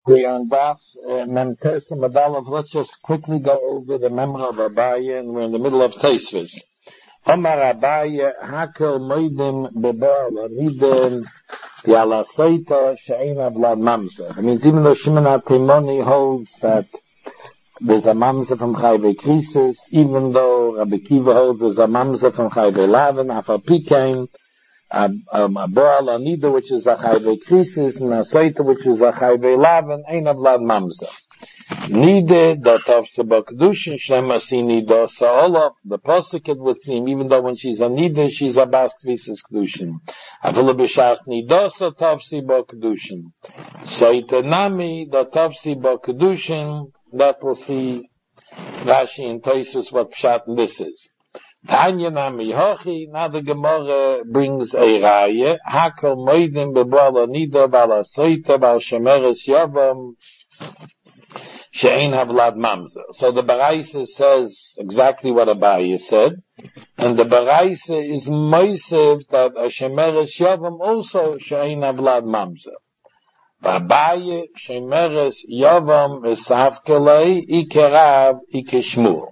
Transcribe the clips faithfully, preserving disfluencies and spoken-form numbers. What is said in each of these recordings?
We are on Daf Memtes and Medalov. Let's just quickly go over the memory of Abaye, and we're in the middle of Teisvis. Omar Abaye Hakel Moedim Bebal Ariden Yalasoita Sheina Vlad Mamza. It means even though Shimon HaTimoni holds that there's a Mamza from Chayve Krisis, even though Rabbi Kiva holds there's a Mamza from Chayve Lavin, Afal Pikain, a Boal Anida, which is a Chayve Krisis, and a Soita, which is a Chayve Lavin, ain't a Vlad Mamza. Nide, dot of Sebakdushin, Shemasi Nida, Sa'olof, the Posik would seem, even though when she's a Nida, she's a Bast Visis Kdushin. Avila Bishas Nida, so Tavsi Bakdushin. Soita Nami, dot of Sebakdushin, that we'll see Rashi and Toisus what Pshat this is. Tanya Nami Hochi, now the Gemara brings a Raya, Hakel Moedim Bebala Nida, Bala Soita, Bal Shemeres Yavam, She'ein Havlad Mamza. So the Baraisa says exactly what Abaye said, and the Baraisa is Moisev that a Shemeres Yavam also She'ein Havlad Mamza. Abaye Shemeres Yavam is Savkelei, Ikerav, Ikeshmur.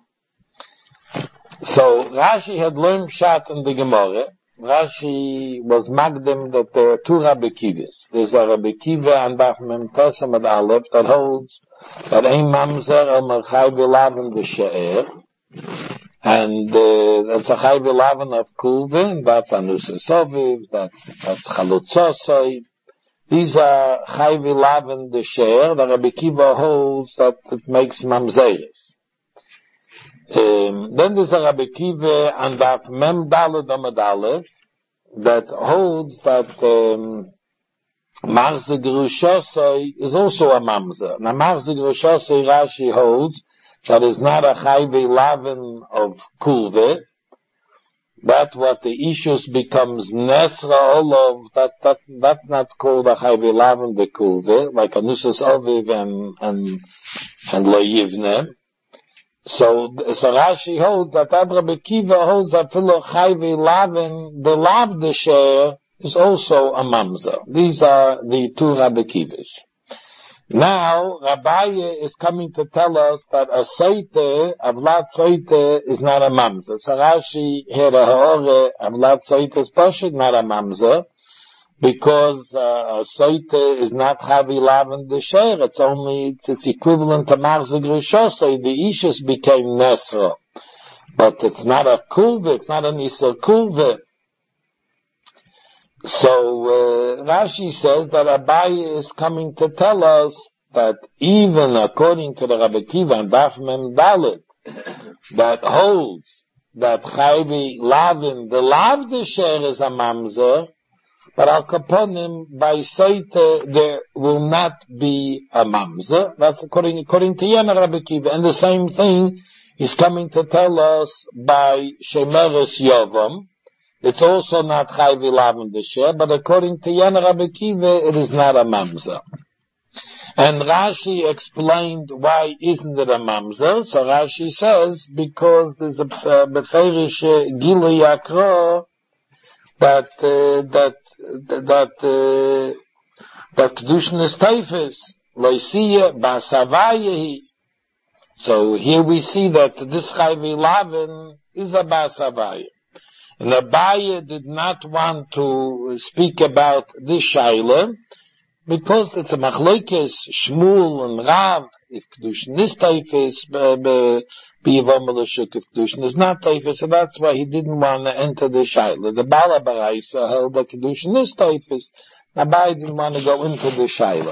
So Rashi had learned Pshat in the Gemara. Rashi was magdim that there are two Rabbi Kivas. There's a Rabbi Kiva and Daf Mem Tesam at Aleph that holds that ein mamzer el merchai v'lavin v'she'er, and uh, that's a chai v'lavin of kulve, and that's anusa soviv, that's that's chalutzosoi. These are chai v'lavin v'she'er. The Rabbi Kiva holds that it makes mamzeres. Um, then there's a Rabbi Kiva and Daf Mem Daled Amud Aleph that holds that um, Marze Gerushosoi is also a Mamzer. Now Marze Gerushosoi Rashi holds that is not a Chayve Lavin of Kulve. That what the Ishus becomes Nesra Olov, that, that, that's not called a Chayve Lavin de Kulve, like Anusas Oviv and, and, and Lo Yivne. So, so Rashi holds that Rabbi Kiva holds that Philo Chayve Lavin, the Lav the share, is also a Mamza. These are the two Rabbi Kivas. Now, Rabbi is coming to tell us that a Soite, Avlat Soite, is not a Mamza. So Rashi here a Haore, Avlat Soite is Pashid, not a Mamza, because uh, Soite is not Chavi Lavin the share. It's only, it's, it's equivalent to Marze Grishosei. The Ishus became Nesra. But it's not a Kulve, it's not an Isser Kulve. So, uh, Rashi says that Abaye is coming to tell us that even according to the Rabbi Kiva and Daf Mem Dalet, that holds that Chavi Lavin, the Lav the share is a Mamzer, but al kaponim by Soite there will not be a mamza. That's according according to Yana Rabbi Kiva. And the same thing is coming to tell us by Shemeres Yovam. It's also not Chayvi Lavin Desher, but according to Yana Rabbi Kiva, it is not a mamza. And Rashi explained why isn't it a mamza. So Rashi says because there's a beferish Gilu Yakro that uh, that that uh, that Kedushin is Taifis, Loisiya, Basavayehi. So here we see that this Chayve Lavin is a Basavaye. And Abaye did not want to speak about this Shaila, because it's a Machlokes, Shmuel and Rav, if Kedushin is Taifis, if Kedushin is not Taifis, so that's why he didn't want to enter the Shaila. The Bala Baraisa held that Kedushin is Taifis. Abaye didn't want to go into the Shaila.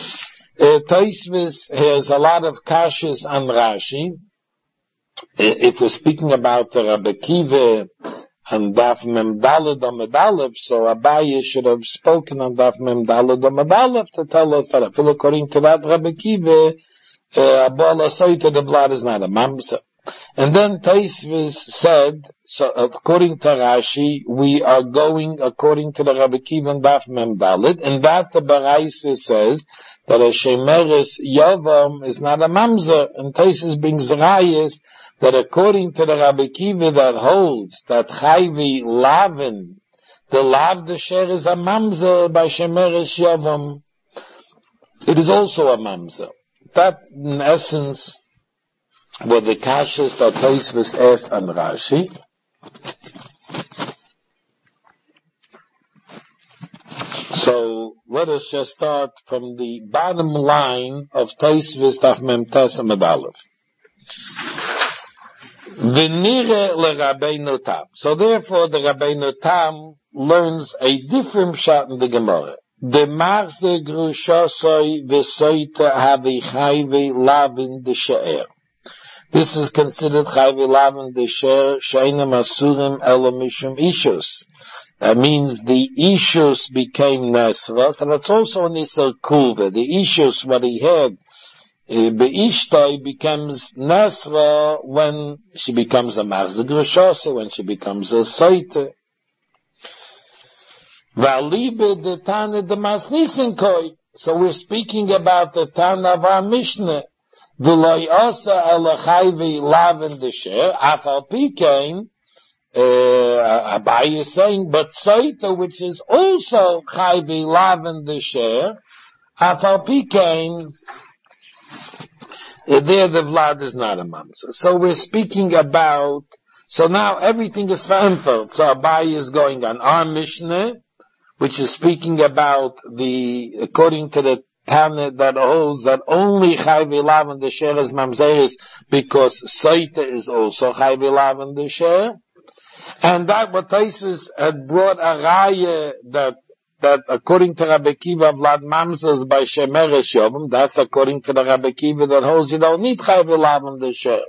Uh, Toisvis has a lot of kashas on Rashi. If we're speaking about the Rabbi Kiva and Daf Mem Daled Amud Aleph, so Abaye should have spoken on Daf Mem Daled Amud Aleph to tell us that according to that Rabbi Kiva, Uh, Abola Soita, the blood is not a mamza. And then Taisvis said, so according to Rashi, we are going according to the Rabbi Kiva and Daf Mem Dalet, and that the Baraisa says that a Shemeres Yavam is not a mamza, and Taisvis brings Rayas that according to the Rabbi Kiva that holds that Chayvi Lavin, the Lav the share is a mamza by Shemeres Yavam. it is also a mamzer. That, in essence, were the kashas that Tosfos asked on Rashi. So, let us just start from the bottom line of Tosfos Daf Mem Tes Amud Aleph. V'nire leRabbeinu Tam. So therefore, the Rabbeinu Tam learns a different shot in the Gemara. The Marze Grushosoi V'soite Havi Chayvi Lavin de She'er. This is considered Chayvi Lavin de She'er She'enem Asurim Elo Mishum Ishus. That means the Ishus became Nesra, so that's also an Isser Kuva. The Ishus, what he had, uh, Be'ishtoi becomes Nesra when she becomes a Marze Grushosoi, when she becomes a Soite. V'alibe de Tana de Masnisenkoi. So we're speaking about the Tana of our Mishnah. V'loi osa ela chayvi laven de sher. Afal pikein, Abaye is saying, but Soita, which is also chayvi laven de sher, afal pikein, there the Vlad is not a mamzer. So we're speaking about, so now everything is vereinfacht. So Abaye is going on our Mishnah, which is speaking about the, according to the Tana that holds that only Chayvi Lavan the Sher is Mamzeris because Soita is also Chayvi Lavan the Sher. And that what Tosfos had brought a raya that, that according to Rabbi Kiva Vlad Mamzers by Shemeres Yovim, that's according to the Rabbi Kiva that holds you don't need Chayvi Lavan the Sher.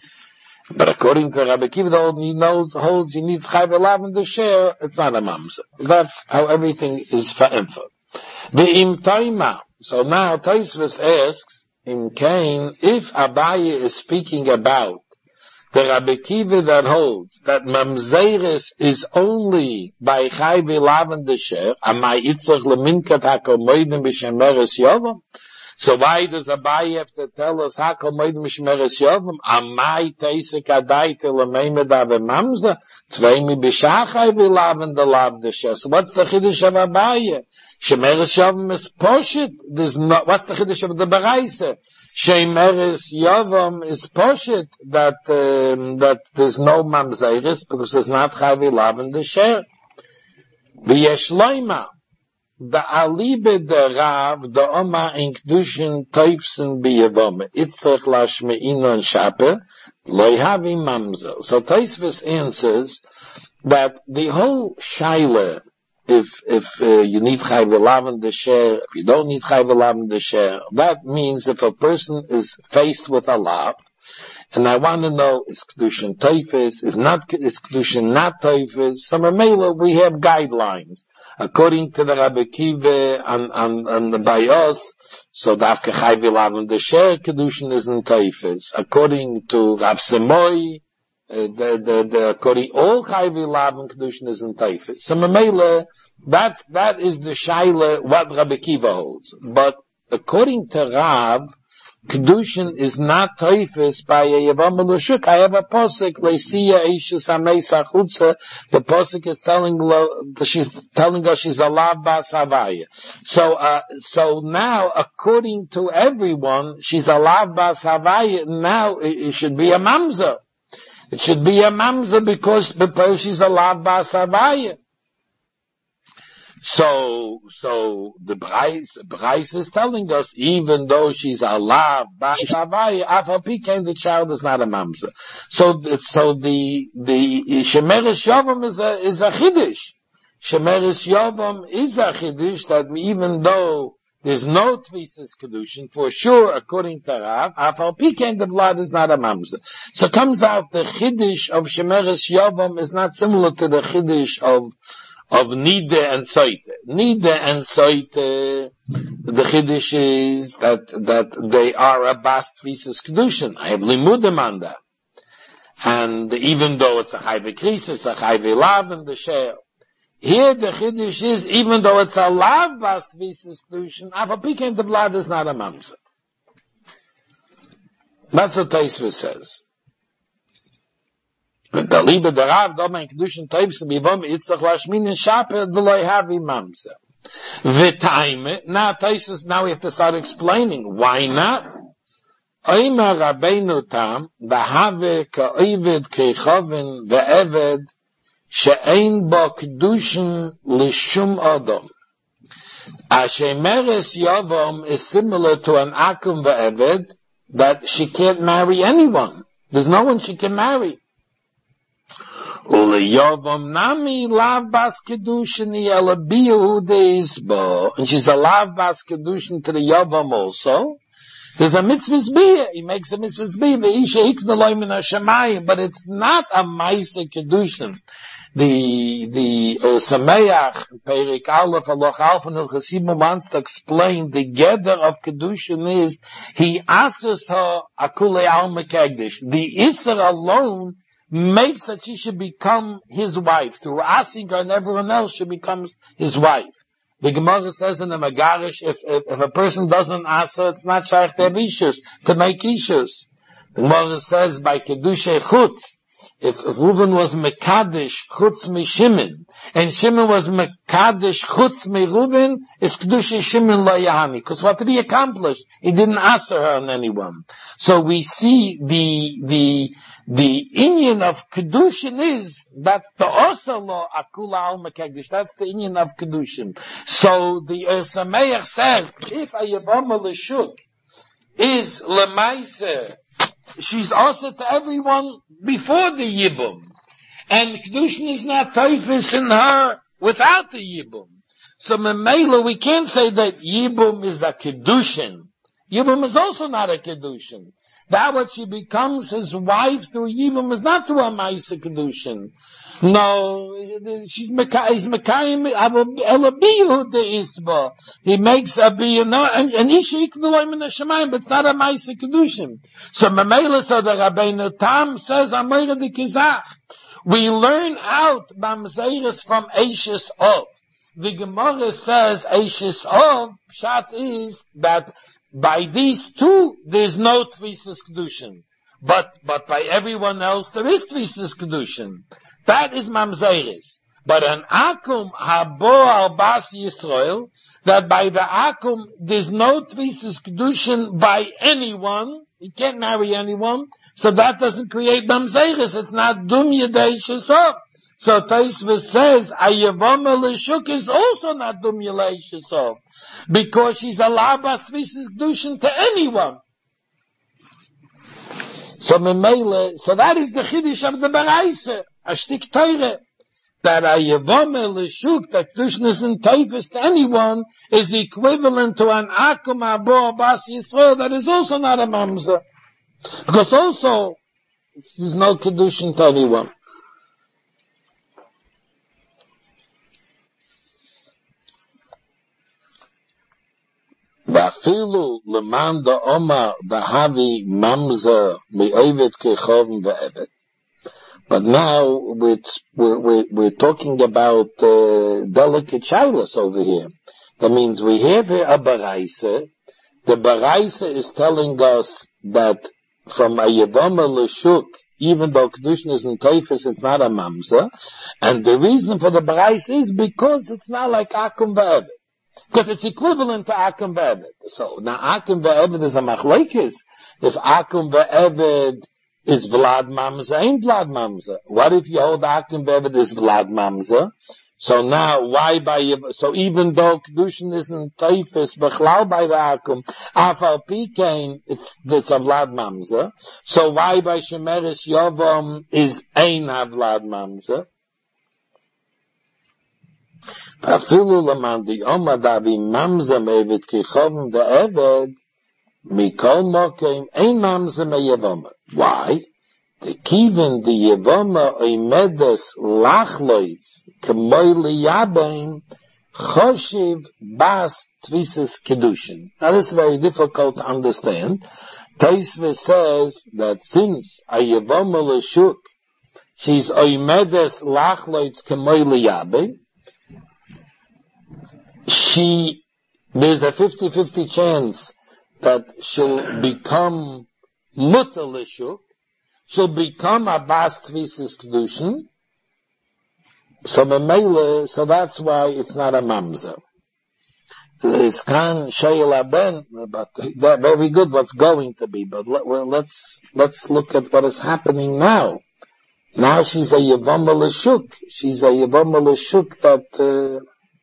But according to Rabbi Kiva, that he knows, holds, he needs Chayv Elav the share, it's not a mamzer. That's how everything is fa'emfa. Ve'im taima. So now Tosfos asks, in Cain, if Abaye is speaking about the Rabbi Kiva that holds that mamzeres is only by Chayv Elav the share, amai itzach leminkat hakomoidim b'shemeres yovam. So why does Abaye have to tell us Hakol Moedim Mishmeres Yovim? Amai Teisek Adai Tilameimed Ave Mamza Tzveimi B'Shachai V'Laven the Lav the Sher. So what's the Chiddush of Abaye? Shemeres Yovim is Poshit. There's no, what's the Chiddush of the Baraisa? Shemeres Yovim is Poshit that um, that there's no Mamzeris because there's not Chai V'Laven the Sher. V'yesh Loima. The alibe de Rav, the Oma in Kedushin Teufsen biyavome, Itzrech lashmeinon shape, loyhavi mamzer. So Tosfos answers that the whole shaila, if, if uh, you need Chayv Elav the share, if you don't need Chayv Elav the share, that means if a person is faced with a lav, and I want to know, is Kedushin Teufes, is not, is Kedushin not Teufes? So Mamela, we have guidelines. According to the Rabbi Kiva and, and, and the Bayos, so Dafke Chayv Elav the Sher Kedushin is in Teufes. According to Rav Semoy, uh, the, the, the, according, all Chayv Elav Kedushin is in Teufes. So Mamela, that, that is the Shaila, what Rabbi Kiva holds. But according to Rav, Kedushin is not Teufes by a Yavam L'Shuk. I have a posik, Leisiya Eishus Hameisa Chutza. The posik is telling, she's telling us she's a Lav Bas Havaya. So, uh, so now, according to everyone, she's a Lav Bas Havaya. Now, it, it should be a Mamza. It should be a Mamza because, because she's a Lav Bas Havaya. So, so the Brais, Brais is telling us, even though she's a lav, Afal Pikein, the child is not a mamzer. So, so the, the Shemeres Yovam is a, is a Chiddush. Shemeres Yovam is a Chiddush that even though there's no Tvisis Kedushin, for sure, according to Rav, Afal Pikein, the blood is not a mamzer. So it comes out the Chiddush of Shemeres Yovam is not similar to the Chiddush of of Nide and Soite. Nide and Soite, the Chiddush is that, that they are a Bas Tvisis Kedushin. I have limudim on that. And even though it's a Chayve Krisis, a Chayve Lav and the Sheh, here the Chiddush is, even though it's a Lav Bas Tvisis Kedushin, Afal Pikein the blood is not a Mamzer. That's what Tosfos says. The Liebe der Rav, da mein Kedushin Teufsen, bivom itzach lashmin in Shape, the loy havi mamze. V'taime, now Taisus, now we have to start explaining, why not? Oima Rabbeinu Tam, v'have ka'ovid keichoven ve'eved, she'ein bo kedushin l'shum odom. Ashemeres Yavam is similar to an Akum ve'eved, that she can't marry anyone. There's no one she can marry. Ule Yavam nami lav bas kedushin yelabiyu deisbo. And she's a lav bas kedushin to the Yavam also. There's a mitzvah's biyah. He makes a mitzvah's biyah. Ve'isha iknaloi min hashamayim. But it's not a maisa kedushin. The, the, uh, Sameach, Perik Aleph, Allah Alpha, and Chasimu wants to explain the gather of Kedushin is, he asks her, Akule Alma Kegdish. The Isser alone makes that she should become his wife. Through asking her and everyone else, she becomes his wife. The Gemara says in the Megarish, if, if, if a person doesn't ask her, it's not shaykh to have ishus, to make ishus. The Gemara says by Kedushay Chutz, If, if Reuven was Mekadesh Chutz mi Shimon, and Shimon was Mekadesh Chutz mi Reuven, is Kedusha Shimon lo Yahani. Because what did he accomplish? He didn't answer her on anyone. So we see the, the, the Inyan of Kedushin is, that's the Osa law, Akula al Mekadesh, that's the Inyan of Kedushin. So the Sameach says, if a Yavama Leshuk is Lemaise, she's also to everyone before the Yibum. And Kedushin is not Taifis in her without the Yibum. So Memela, we can't say that Yibum is a Kedushin. Yibum is also not a Kedushin. That what she becomes his wife through Yibum is not through a Maisa Kedushin. No, she's Mekayim Elabiyu de Isba. He makes a biyu, no, and Isha Iknaloi min Hashemayim, but it's not a Maisa Kedushin. So Mamela, so the Rabbeinu Tam says, Amira de Kizach. We learn out Mamzeiris from Eishis Ov. The Gemara says Eishis Ov, Pshat is that by these two, there's no Tvisas Kedushin. But, but by everyone else, there is Tvisas Kedushin. That is Mamzeiris. But an Akum Habo al Bas Yisrael, that by the Akum, there's no Tvisas Kedushin by anyone. He can't marry anyone. So that doesn't create Mamzeiris. It's not Dum Yedei Shesov. So Taisva says, Ayavama Leshuk is also not Dum Yedei Shesov. Because she's a Labas Tvisas Kedushin to anyone. So Memele, so that is the Chiddush of the Baraisa. Ashtik Teire, that a Yevome Leshuk, that Kedushin isn't Taifis to anyone, is the equivalent to an Akum Abo Bas Yisrael that is also not a Mamza. Because also, there's no Kedushin to anyone. V'afilu leman da Omar v'havi Mamza mi'ovet kechovim v'evet. But now we're, we're, we're talking about uh, delicate shilas over here. That means we have here a baraisa. The baraisa is telling us that from a Yevama Leshuk, even though Kedushin is in Taifis, it's not a Mamza. And the reason for the baraisa is because it's not like Akum Ve'evet. Because it's equivalent to Akum Ve'evet. So now Akum Ve'evet is a machlekes. If Akum Ve'evet is Vlad Mamza, ain't Vlad Mamza. What if you hold Akum Ve'evet is Vlad Mamza? So now, why by, so even though Kedushin isn't Taifis, Bechlal by the Akum, Afal Pikain, it's, it's a Vlad Mamza. So why by Shemeres Yovam is Ein HaVlad Mamza? Afilu Lamandi Oma Davi Mamza Mevet Kichovim Ve'eved, Mikol Mokim Ein Mamza Me'yevoma. Why? The kivin the Yevoma Oimedes Lachloitz Kemoy Liyabein Choshiv Bas Tvisas Kedushin. Now this is very difficult to understand. Taisve says that since a Yevoma Leshuk, she's Oimedes Lachloitz Kemoy Liyabein, she, there's a fifty-fifty chance that she'll become Mutter Leshuk, she'll become a Bas Tvisas Kedushin. So Memele, so that's why it's not a Mamza. It's kan shayla ben, but they're very good what's going to be. But let, well, let's let's look at what is happening now. Now she's a Yevama L'Shuk. She's a Yevama L'Shuk that uh,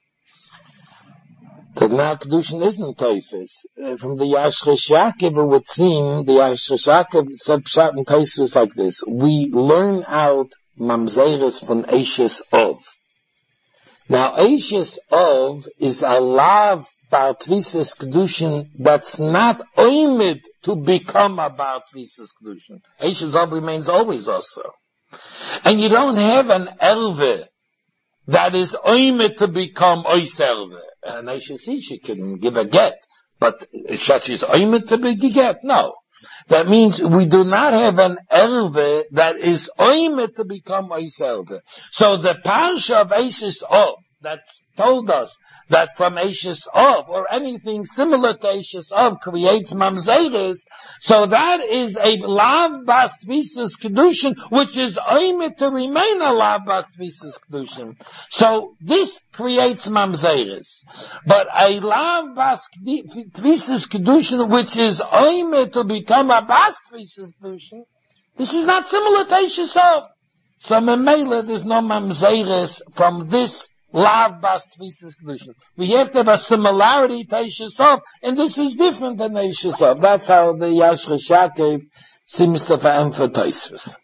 that now Kedushin isn't Teifis. Uh, from the Yashresh Yaakov, it would seem, the Yashresh Yaakov said Pshat and Teifis like this. We learn out Mamzeres from Eishes Ov. Now, Eishes Ov is a lav Bar Tvises Kedushin that's not oimid to become a Bar Tvises Kedushin. Eishes Ov remains always also. And you don't have an Elve that is oimid to become Ois Elve. And Eishes Ish can give a get, but she's oimid to be get? No. That means we do not have an Elve that is oimed to become Eis Elve. So the Parsha of Eishes Ov that's told us that from Eishes Ov or anything similar to Eishes Ov creates Mamzeres, so that is a Lav Bas Tvises Kedushin, which is oimed to remain a Lav Bas Tvises Kedushin. So this creates Mamzeres. But a Lav Bas Tvises Kedushin, which is oimed to become a Bas Tvises Kedushin, this is not similar to Eishes Ov. So Memela, there's no Mamzeres from this Lav Bas Tvises Kedushin. We have to have a similarity to Eishes Ov, and this is different than Eishes Ov. That's how the Yashresh Yaakov seems to emphasize.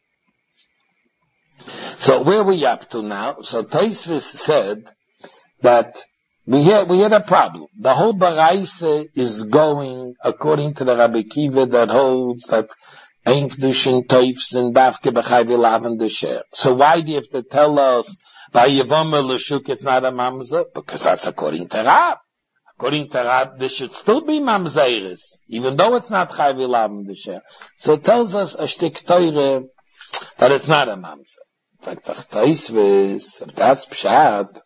So where are we up to now? So Tosfos said that we had, we had a problem. The whole Baraisa is going according to the Rabbi Kiva that holds that Ein Kedushin Toifs and Davke B'chai V'lav and Desher. So why do you have to tell us by Yevama L'Shuk it's not a Mamzer? Because that's according to Rab. According to Rab, this should still be Mamzeres, even though it's not Chai V'lav and Desher. So it tells us a shtik teure that it's not a Mamzer. In fact, Tosfos, if that's Pshat,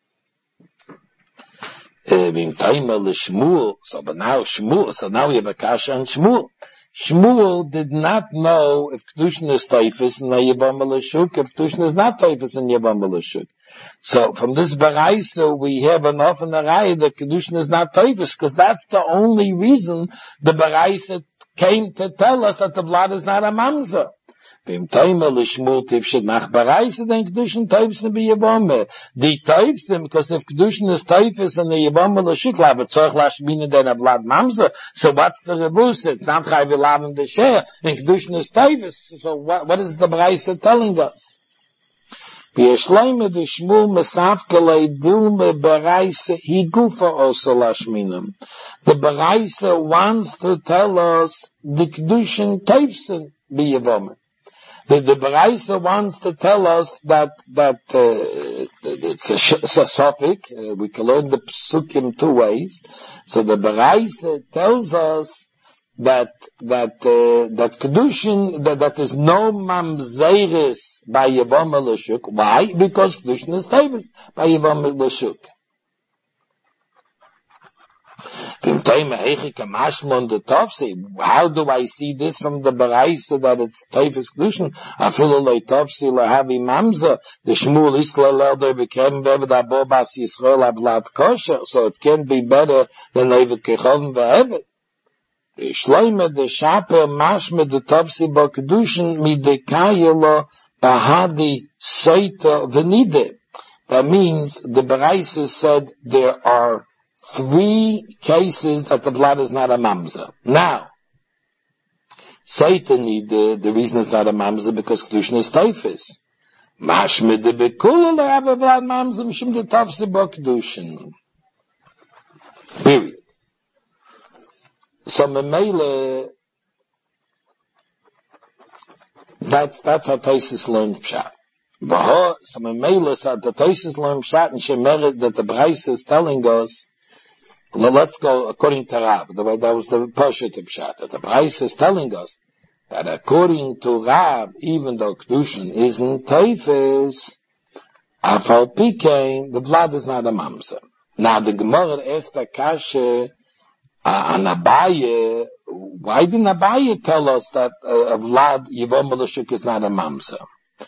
Vim Taima L'Shmuel, so but now Shmuel, so now we have a Kasha on Shmuel. Shmuel did not know if Kedushin is Teifis in Yevama L'Shuk, if Kedushin is not Teifis in Yevama L'Shuk. So from this Baraisa, we have an often array that Kedushin is not Teifis, because that's the only reason the Baraisa came to tell us that the Vlad is not a Mamzer. Im Taima L'Shmuel Tifshid nach Baraisa, then Kedushin Teifis in Yevama. The Teifis, because if Kedushin is Teifis in the Yevama L'Shuk, la v'tzorch lashmina den a Vlad Mamzer, so what's the Revus? It's not Chai V'lav and Desher, and Kedushin is Teifis. So what, what is the Baraisa telling us? V'yeshleime v'Shmuel mesafkelei dilme Baraisa higufa osa lashminam. The Baraisa wants to tell us the Kedushin Teifis in Yevama. The, the Baraisa wants to tell us that, that, uh, it's a, it's a suffix. Uh, we can learn the psukim two ways. So the Baraisa tells us that, that, uh, that Kedushin, that, that is no Mamzeres by Yevama L'Shuk. Why? Because Kedushin is Teifis by Yevama L'Shuk. How do I see this from the Baraisa that it's Teifis Kedushin? Afilu lo tofsi lahavi mamza. The Shmuel Isla lelder v'kem ve'eved abo bas Yisrael avlat kosher. So it can be better than eved kechovim ve'eved. Shloime de shaper mashme de tofsi bo Kedushin midekayelo bahadi seita v'nide. That means the Baraisa said there are three cases that the blood is not a mamzer. Now, certainly the, the reason it's not a mamzer because Kedushin is Teifis. Mashme de bekula have a blood mamzer mishum de tafsi bo Kedushin. Period. So memele, that's, that's how Tosfos learned Pshat. So memele, so the Tosfos learned Pshat and Shemeret that the Baraisa is telling us. Well, let's go according to Rav. The way that was the Pasha to Pshat. That the Baraisa is telling us that according to Rav, even though Kedushin isn't Teifis, Afal Pikein, the Vlad is not a Mamzer. Now the Gemara asked a Kasha on Abaye, why didn't Abaye tell us that uh, Vlad Yevama L'Shuk is not a Mamzer?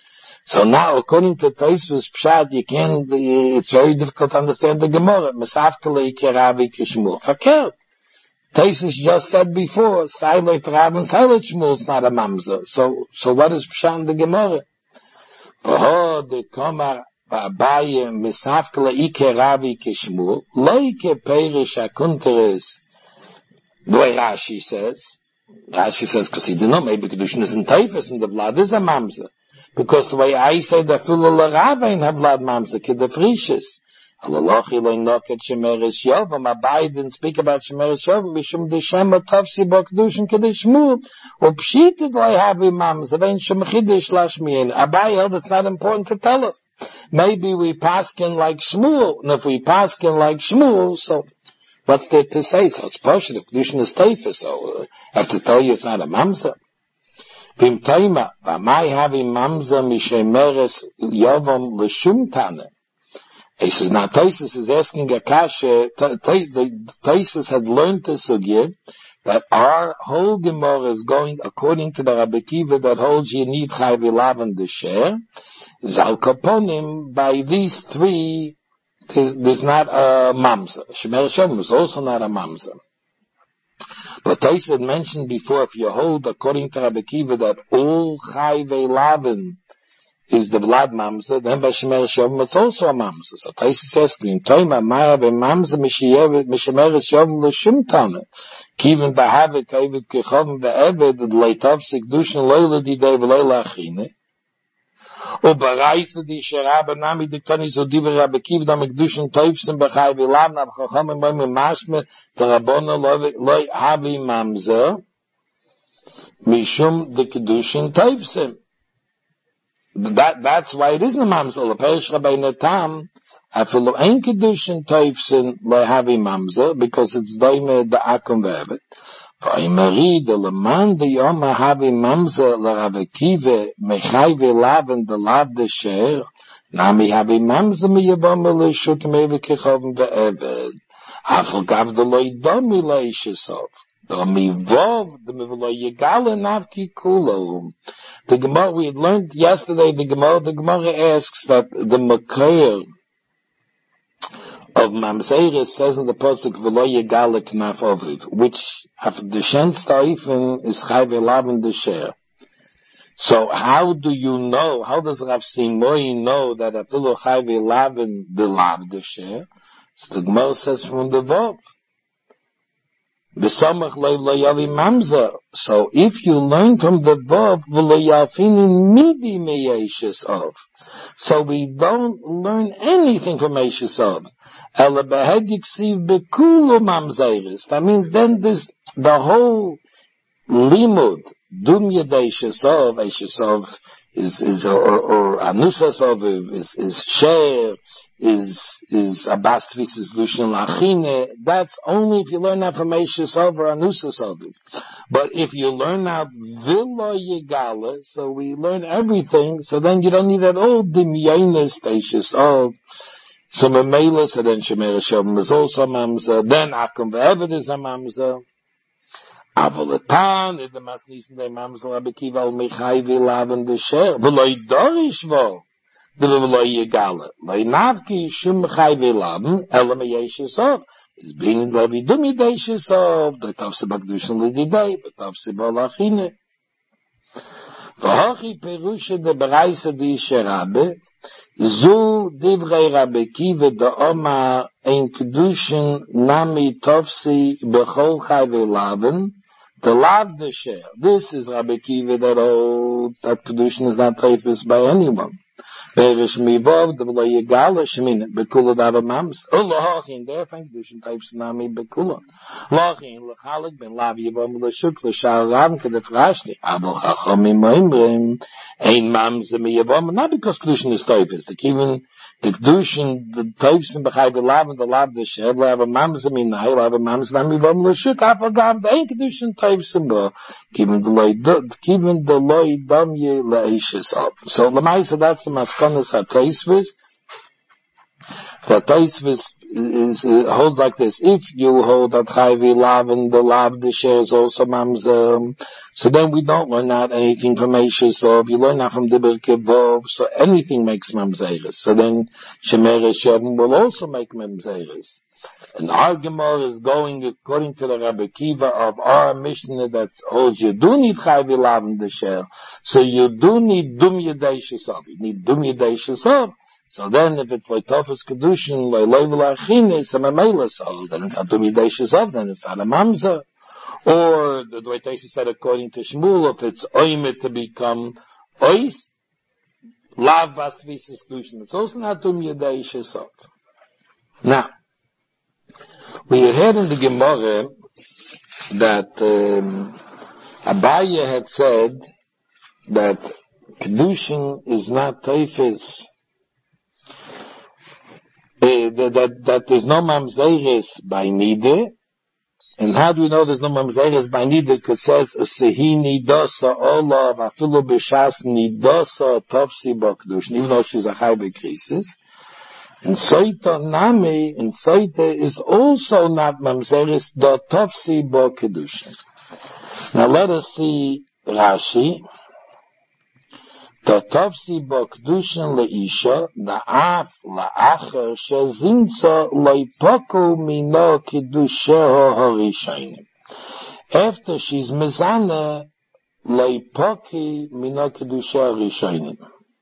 So now, according to Tosfos Pshat, you can't, it's very difficult to understand the Gemara. Mesafkele keravi kishmul. Fakir. Tosfos just said before, Silent Rab and Silent Shmuel is not a mamzer. So, so what is Pshat in the Gemara? V'ho de komar v'abaye mesafkele keravi kishmul. Loike perish akunteres. The way Rashi says, Rashi says, because he didn't know, maybe Kedushin is in Teifus and the blood is a mamzer. Because the way I say that Filo L'Rabein have Vlad Mamza Kid the Frishis. Alalochi lo noket Shemeres Yovam. Abai didn't speak about Shemeres Yovam. Mishum de Shema Tavsi Bo Kedushin Kedishmul. Or Pshited lo Havi Mamza. Vein Shem Chidish Lashmien. Abai held it's not important to tell us. Maybe we paskin like Shmuel. And if we paskin like Shmuel, so what's there to say? So it's Poshet. The Kedushin is Teifus. So I have to tell you it's not a Mamza. Vim Toima, Vamai havi mamza mishemeres yovam l'shum tane. He says, now Tosfos is asking a kasha, Tosfos had learned to sugya, that our whole Gemara is going according to the Rabbi Akiva that holds you need chayv ilavan d'sher. Zal kaponim, by these three, there's not a mamza. Shemeres yovam is also not a mamza. But Tosfos had mentioned before, if you hold, according to Rabbi Akiva, that all Chai Ve'Lavin is the Vlad Mamza, then by Shemeres Yovam it's also a Mamza. So Tosfos says, in Toima Maya Ve'Mamza Mishemeres Yovam L'Shum Tana, Kivin B'Havik Ovid Kechovim Ve'Eved L'Leitov Sikdushin Lo'la Didei V'Lo'la Achine, ובראיסה די שרבה נמי דקטוני זו דיבר רבי קיב דם הקדושן טויפסן בחי ולאב נב חכם מוי ממשמה תרבונו לא הבי ממזר משום דקדושן טויפסן. That, that's why it isn't a mamzer. L'perish Rabbi Netam, afilo ein kedushin toifsin lo havi mamzer, because it's doime da akum ve'ebet. V'imari de leman de yom havi mamzer l'Rabbi Akiva mechai ve'laven de lav de sher, nami havi mamzer miyavom l'shuk meve kechovim ve'ebet. Afil gav de lo yidomi le'ishesov. The mivov, the mivlo yigale navki kulo. The Gemara, we had learned yesterday, the Gemara, the Gemara asks that the Makayr of Mamzeres says in the Pasuk, V'lo yigale knaf oviv, which, after the Shen Staifen, is Chai Ve'Laven D'Sher. So how do you know, how does Rav Simoy know that Afilu Chai Ve'Laven D'Lav D'Sher? So the Gemara says from the Vov. So if you learn from the Vav, so we don't learn anything from Eishesov. That means then this, the whole limud, Dumya Eishesov, Eishesov is, is, or, or Anusasov is, is Sher, is, is Abastvis, is Lushan Lachine. That's only if you learn that from Eishesov or Anusasov. But if you learn out Villa Yegala, so we learn everything, so then you don't need at all Dimyanis Eishesov. So Memela, so then Shemeres Yovam is also a Mamza, then Akum Ve'eved is a Mamza. Avolatan, the Masnisen de Mamza Rabbi Akiva al Mechai Ve'Laven D'Sher, V'loi Dorish Vo, the V'loi Yegala, Loi Navki Shum Mechai Ve'Laven, Ela Me'Yeshesov, is being Levi Dumi De'Yeshesov, the Tavse Bakdushin Lididei, the Tavse Balachine. V'hochi Perusha de Bereise Di Sherabe, Zu Divrei Rabbi Akiva da Oma Ein Kedushin Nami Tavse Bechol Chai Ve'Laven, the lav the share. This is Rabbi Akiva that holds that Kedushin is not Teifus by anyone. Perish mivov, the v'lo yigala shemin, bekula dava mams. O lohachin, therefore Kedushin Teifus nami bekula. Lachin, lechalik, ben lav yivom l'shuk, l'shal ram, kedef rashli. Abel chachomim moimrim, ein mams miyavom, not because Kedushin is Teifus. The Kivin, the Kedushin, the Teifus in b'chai v'lav, the lav the share, lav mams minai, lav mams nami yivom l'shuk, afagav, the ein Kedushin Teifus in bo, Kivin the loy, Kivin the loy damye le'ishes of. So, l'maisa, that's the Maskonas HaTosfos. The Tosfos is, uh, holds like this. If you hold that Chayvi Lav and the Lav, the share is also Mamzer, so then we don't learn out anything from Eishesov. You learn out from Dibur Kevov, so anything makes Mamzeres. So then Shemeres Shavim will also make Mamzeres. And our Gemara is going according to the Rabbi Kiva of our Mishnah that holds you do need Chayvi Lav and the share. So you do need Dum Yedei Shesov. You need Dum Yedei Shesov. So then, if it's like Tofus Kedushin, like Loiv Lachine, so Mamela, so then it's not Dum Yedei Shesov, then it's not a Mamzer. Or, the way Taisa said according to Shmuel, if it's Oimit to become Ois, Lav Bas Tvisis Kedushin, it's also not Dum Yedei Shesov. Now, we heard in the Gemara that um, Abaye had said that Kedushin is not Teifis, uh, that, that, that there's no Mamzeres by Nide. And how do we know there's no Mamzeres by Nide? Because it says, Sehi Nidosa Olav Afilu B'Shas Nidosa Tofsi Bo Kedushin, even though she's a Chai B'Krisis. And Soita Nami, and Soita is also not Mamzeres, do Tofsi Bo Kedushin. Now let us see Rashi. Do Tofsi Bo Kedushin le'isha, da'af la'acher, shezinso lo'ipoku mino Kedusheho harishayim. After she's mezana, lo'ipoki mino Kedusheho harishayim.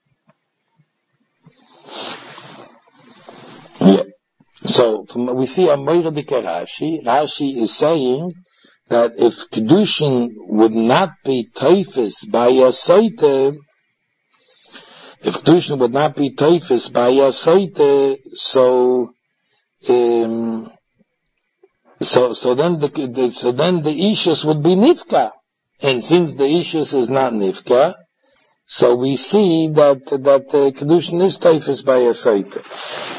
Yeah. So, from, we see a Moira de Rashi. Rashi is saying that if Kedushin would not be Teifis by Yasoite, if Kedushin would not be Teifis by Yasoite, so, um, so, so then the, the, so then the Ishus would be Nifka. And since the Ishus is not Nifka, so we see that, that uh, Kedushin is Teifis by Yasoite.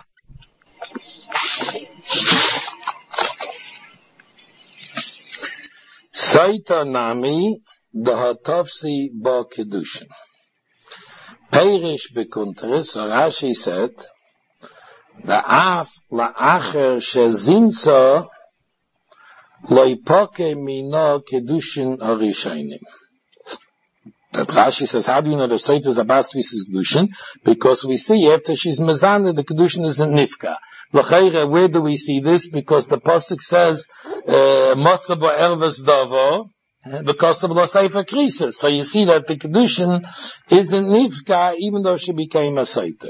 Saita Nami, the Hatofsi Bo Kedushin. Perish Bekunteris, so Rashi said, the Af La'acher Shezinso Loipoke Mino Kedushin Arishainim. That Rashi says, how do you know the Saita is a Bastvis is Kedushin? Because we see after she's Mezana, the Kedushin is a Nifka. L'chayre, where do we see this? Because the Pasuk says, Motza bo erves davo, because of the Sefer Krisis. So you see that the Kedushin isn't Nifka, even though she became a Saita.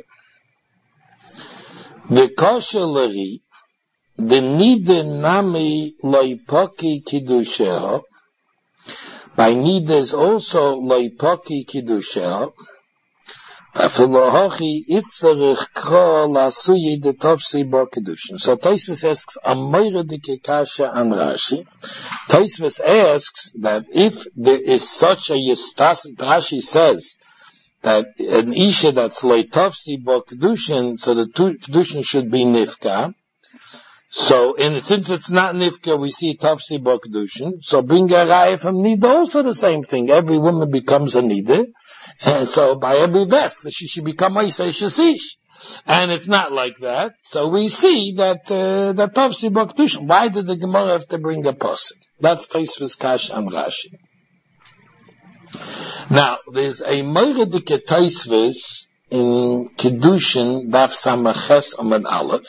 The Kosheleri, the Nide Nami Loipoki Kiddusheho, by Nide is also Loipoki Kiddusheho, so Taisvis asks a Moiradike Kasha and Rashi. Taisvis asks that if there is such a Yistas, Rashi says that an Isha that's Loitofsi Bo Kedushin, so the two Kedushin should be Nifka. So, and since it's not Nifka, we see Tofsi Bo Kedushin. So bring a Raya from Nida, also the same thing. Every woman becomes a Nida. And so by every vest, she should become Isa Shasish. And it's not like that. So we see that, uh, that Tofsi Bo Kedushin. Why did the Gemara have to bring a Pasuk? That's Taisvis Kash and Rashi. Now, there's a Moiradike Taisvis in Kedushin, Daf Samaches Amad Aleph.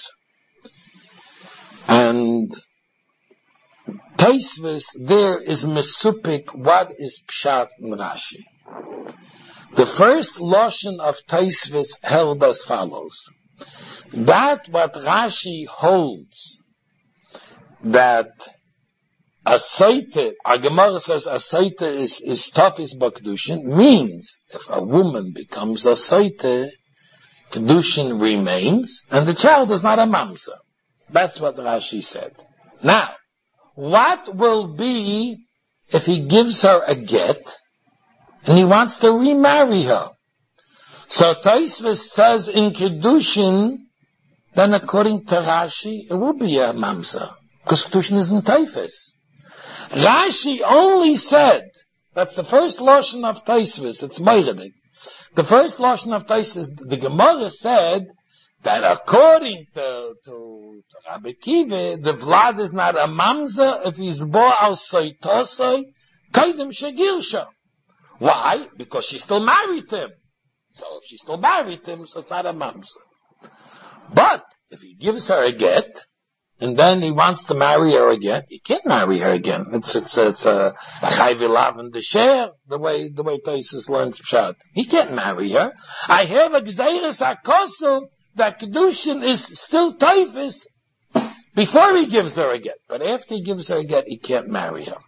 And Taisvis there is Mesupik, what is Pshat in Rashi? The first Lashon of Taisvis held as follows. That what Rashi holds, that a Saita, a Gemara says a Saita is, is Tafis B'Kedushin, means if a woman becomes a Saita, Kedushin remains, and the child is not a Mamza. That's what Rashi said. Now, what will be if he gives her a get and he wants to remarry her? So Taisvis says in Kedushin, then according to Rashi, it will be a Mamza, because Kedushin isn't Taifis. Rashi only said, that's the first Lashon of Taisvis, it's Moiradik. The first Lashon of Taisvis, the Gemara said, that according to, to, to Rabbi Kiva, the Vlad is not a mamza if he's bo al soitosoi, kaidem shegirsha. Why? Because she still married him. So if she still married him, so it's not a mamza. But if he gives her a get, and then he wants to marry her again, he can't marry her again. It's it's it's a a chayvilav and the share the way the way Taisus learns pshat. He can't marry her. I have a gzeiras hakosul that kedushin is still taifis before he gives her a get, but after he gives her a get, he can't marry her.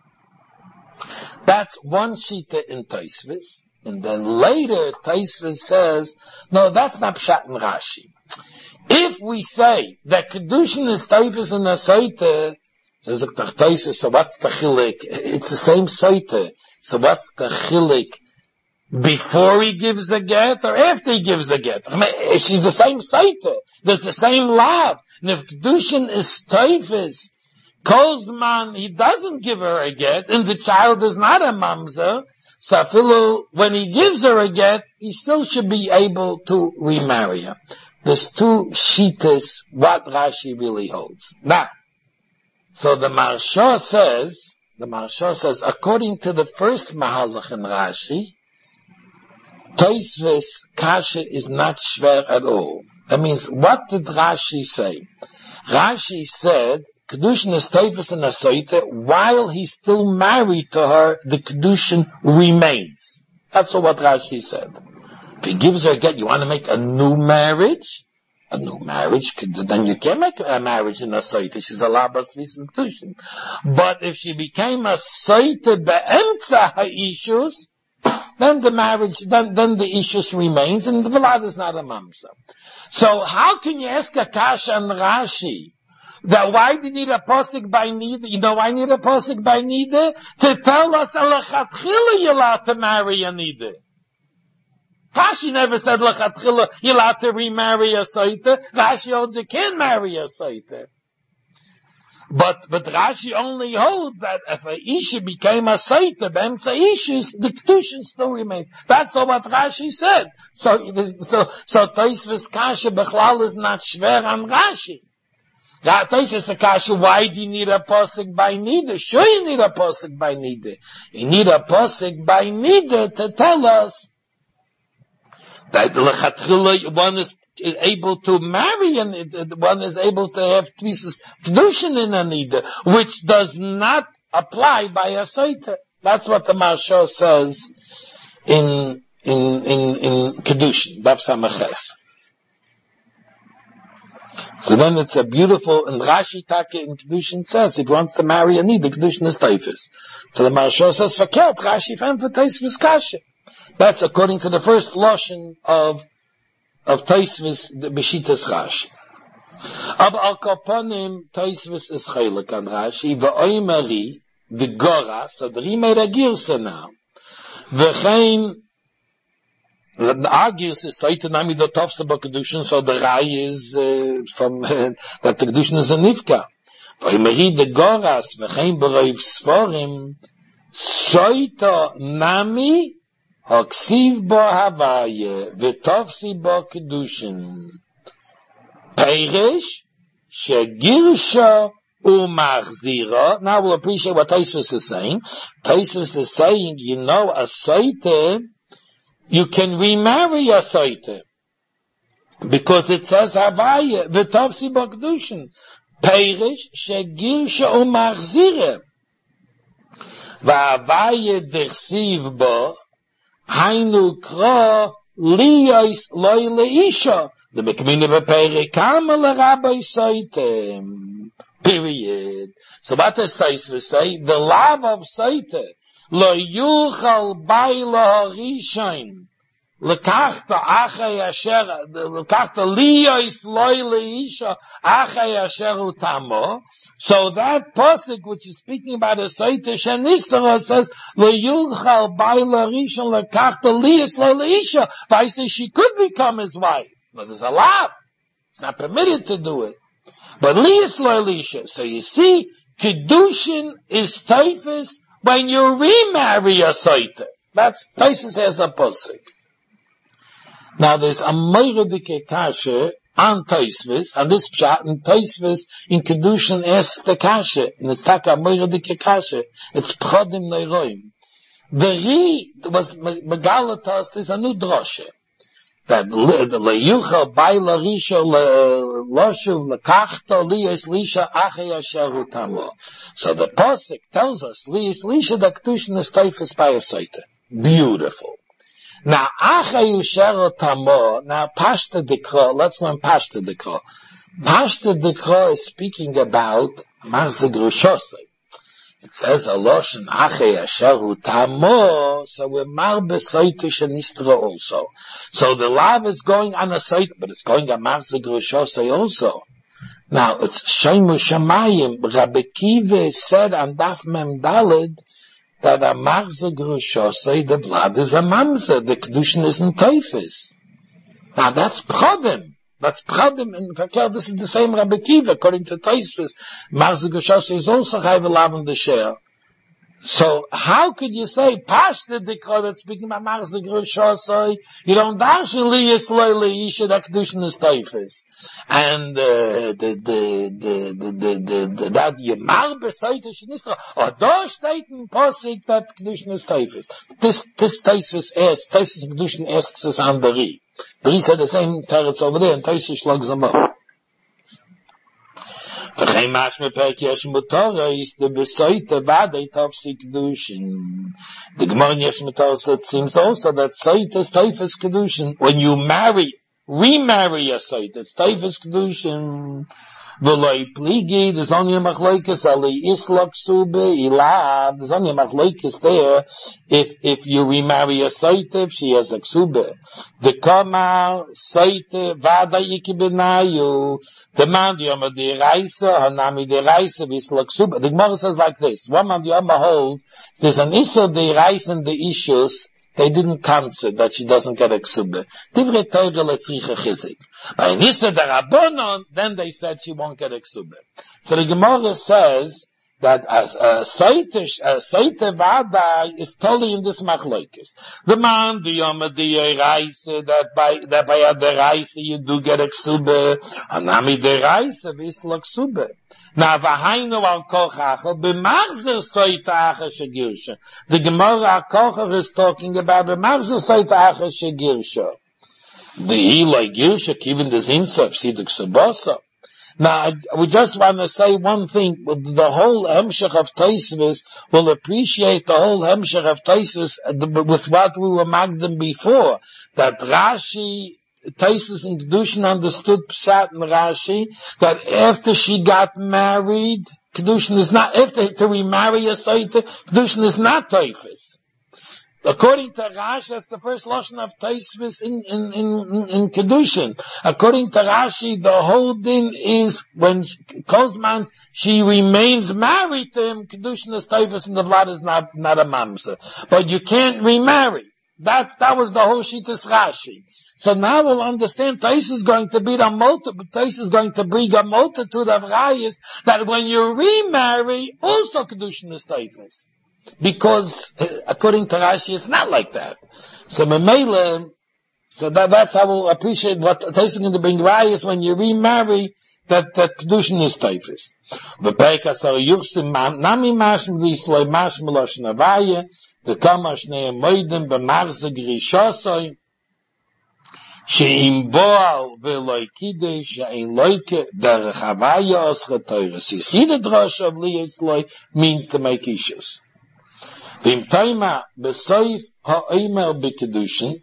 That's one shita in Taisvis, and then later Taisvis says, no, that's not pshat in Rashi. If we say that kedushin is taifis in the soite, says the so what's the chilik? It's the same soite. So what's the chilik? Before he gives the get or after he gives the get? I mean, she's the same soite. There's the same love. And if kedushin is taifis, Kozman, he doesn't give her a get, and the child is not a mamzer, so afilu, when he gives her a get, he still should be able to remarry her. There's two shitas what Rashi really holds. Now, so the Maharsha says, the Maharsha says, according to the first Mahalach in Rashi, Tosfos Kasha is not shver at all. That means, what did Rashi say? Rashi said, Kedushin is Tosfos and Asoite, while he's still married to her, the Kedushin remains. That's what Rashi said. If he gives her a get, you want to make a new marriage? A new marriage, then you can't make a marriage in a soite. She's a labas visas kedushin. But if she became a soite be'emtza ha'ishus, then the marriage, then, then the ishus remains, and the vlad is not a mamsa. So how can you ask a kasha and Rashi that why do you need a posik by neither? You know why I need a posik by neither? To tell us alachatchila you're allowed to marry a neither. Rashi never said lechatchila you're allowed to remarry a soite. Rashi holds you can't marry a soite. But but Rashi only holds that if a isha became a soite, b'emtza ishus, the kedushin still remains. That's all what Rashi said. So so so Tosfos Kasha bechlal is not shver on Rashi. Tosfos Kasha, why do you need a posik by neither? Sure, you need a posik by neither. You need a posik by neither to tell us that lechatchila one is able to marry and one is able to have tvisas kedushin in a nida, which does not apply by a soita. That's what the Maharsha says in in in in kedushin, Bab Samaches. So then it's a beautiful, and Rashi Taka in kedushin says if he wants to marry a nida, kedushin is taifis. So the Maharsha says fakert Rashi fem for Tosfos Kasha. That's according to the first lashon of of Tosfos the Beshitas Rashi. Aber al kaponim Tosfos is chaylik on Rashi v'oimari the Gora, so the Rimer Agirsa now v'chein the Agirsa is soite nami the Tofsa b'kedushin, so the Rai is uh, from uh, that the kedushin is a nivka. V'oimari the Goras v'chein b'roiv sforim soita nami Haksiv bo havaye, v'tovsi bo kedushin. Peirish, shegirsha umachzira. Now we'll appreciate what Tosfos is saying. Tosfos is saying, you know, a soite, you can remarry a soite. Because it says havaye, v'tovsi bo kedushin. Peirish, shegirsha umachzira. V'havaye dersiv bo, Hainu kra liyos loy leisha. The mekmine bepere kamel rabbi soite. Period. So what does Tosfos say? The love of soite lo yuchal bayla harishain lekachta achay asher lekachta liyos loy leisha achay asher utamo. So that pasuk which is speaking about a soite shenistara says lo yuchal bayla rishon lekachta liyos loy leisha. But I say she could become his wife, but there's a law. It's not permitted to do it. But liyos loy leisha. So you see, kedushin is taifis when you remarry a soite. That's Tosfos has a pasuk. Now there's a Meiradike Kasha on Tosfos, and this pshat in Tosfos in Kedushin asks the kasha, and it's taka moiradike kasha. It's pchodim neiroim. The Ri was megalatas. There's a new droshe that leyuchel by larisha loshuv lekachta liyes lisha achei asher hu tamo. So the pasuk tells us liyes lisha the kedushin is teifes by a soita. Beautiful. Now achei asher tamo. Now pashta dikra. Let's learn pashta dikra. Pashta dikra is speaking about marze grushosei. It says a loshen achei asher hu tamo, so we're marbe soite shenistra also. So the lav is going on a soite, but it's going on marze grushosei also. Now it's shemu shamayim. Rabbi Kiva said on Daf Mem Daled that a marze grushosei, the blood is a mamze, the kedushin isn't teifes. Now that's pchodim. That's Pradim, and Fakir, this is the same Rabbi Kiva, according to Tosfos. Marze Grushosei is also Chayv Lav in the share. So, how could you say, Pashta Dikra, that's speaking about Marze Grushosei, you don't darshan li yisloi li yisha, that Kedushin is Teifes. And, uh, the, the, the, the, the, the, that Yemar Besoite Shenistra, or do steht in Posik, that Kedushin is Teifes. This, this Tosfos asks, Tosfos Kedushin asks us on the Ri. The Ri said the same teretz over there, and Tosfos slugs them up. V'chein mashme perek yesh mutorah is the besoite vadei tofsi kedushin. The Gemara in Yesh Mutorah said, it seems also that soite is teifes kedushin. When you marry, remarry a soite, it's teifes kedushin. V'loi pligi, there's only a machlokes, ali islak sube, ilav, there's only a machlokes there, if, if you remarry a soite, if she has a ksube. The kama, soite, vada yiki benayu, the man the yama de reisa, hanami de reisa, vislak sube. The Gemara says like this, one man the yama holds, there's an issa de reisa and the issues, they didn't cancel that she doesn't get a ksube. Divrei Torah letzricha chizik. By Nisa the Rabbanon, then they said she won't get a ksube. So the Gemara says that as a soite, a soite vada is totally in this machlokes. The man, the yom the reise, that by, that by the reise you do get a ksube, anami the reise, visla ksube. Now, v'hainu al kochachel, b'machzer soite acha shegirsha. The Gemara al kochach is talking about b'machzer soite acha shegirsha. The Eloi girsha, even the zinsa, psiduk sabasa. Now, I, we just want to say one thing. The whole Hemshech of Tosfos will appreciate the whole Hemshech of Tosfos with what we were magdim before. That Rashi, Tosfos and Kedushin understood Pshat and Rashi, that after she got married, Kedushin is not, after to remarry a Soite, Kedushin is not Tosfos. According to Rashi, that's the first lashon of Tosfos in, in, in, in Kedushin. According to Rashi, the whole din is when Kozman, she remains married to him, Kedushin is Tosfos and the blood is not, not a mamsa. But you can't remarry. That's, that was the whole Shittas Rashi. So now we'll understand Tosfos is going to be the multiple, Tosfos is going to bring a multitude of rayas that when you remarry, also Kedushin is Tosfos. Because, uh, according to Rashi, it's not like that. So, Memele, so that, that's how we'll appreciate what Tosfos is going to bring rayas when you remarry, that, that Kedushin is Tosfos. V'peika sar yuchsim nami mashim lisloi mashim loshen avaya, the kama shnei moedim b'marze grishosoi, she'im boal ve'loi kidei she'in loike derech avaya osche teures. You see the drosh of lisloi means to make issues. V'im toima b'soif ha'omer b'kedushin,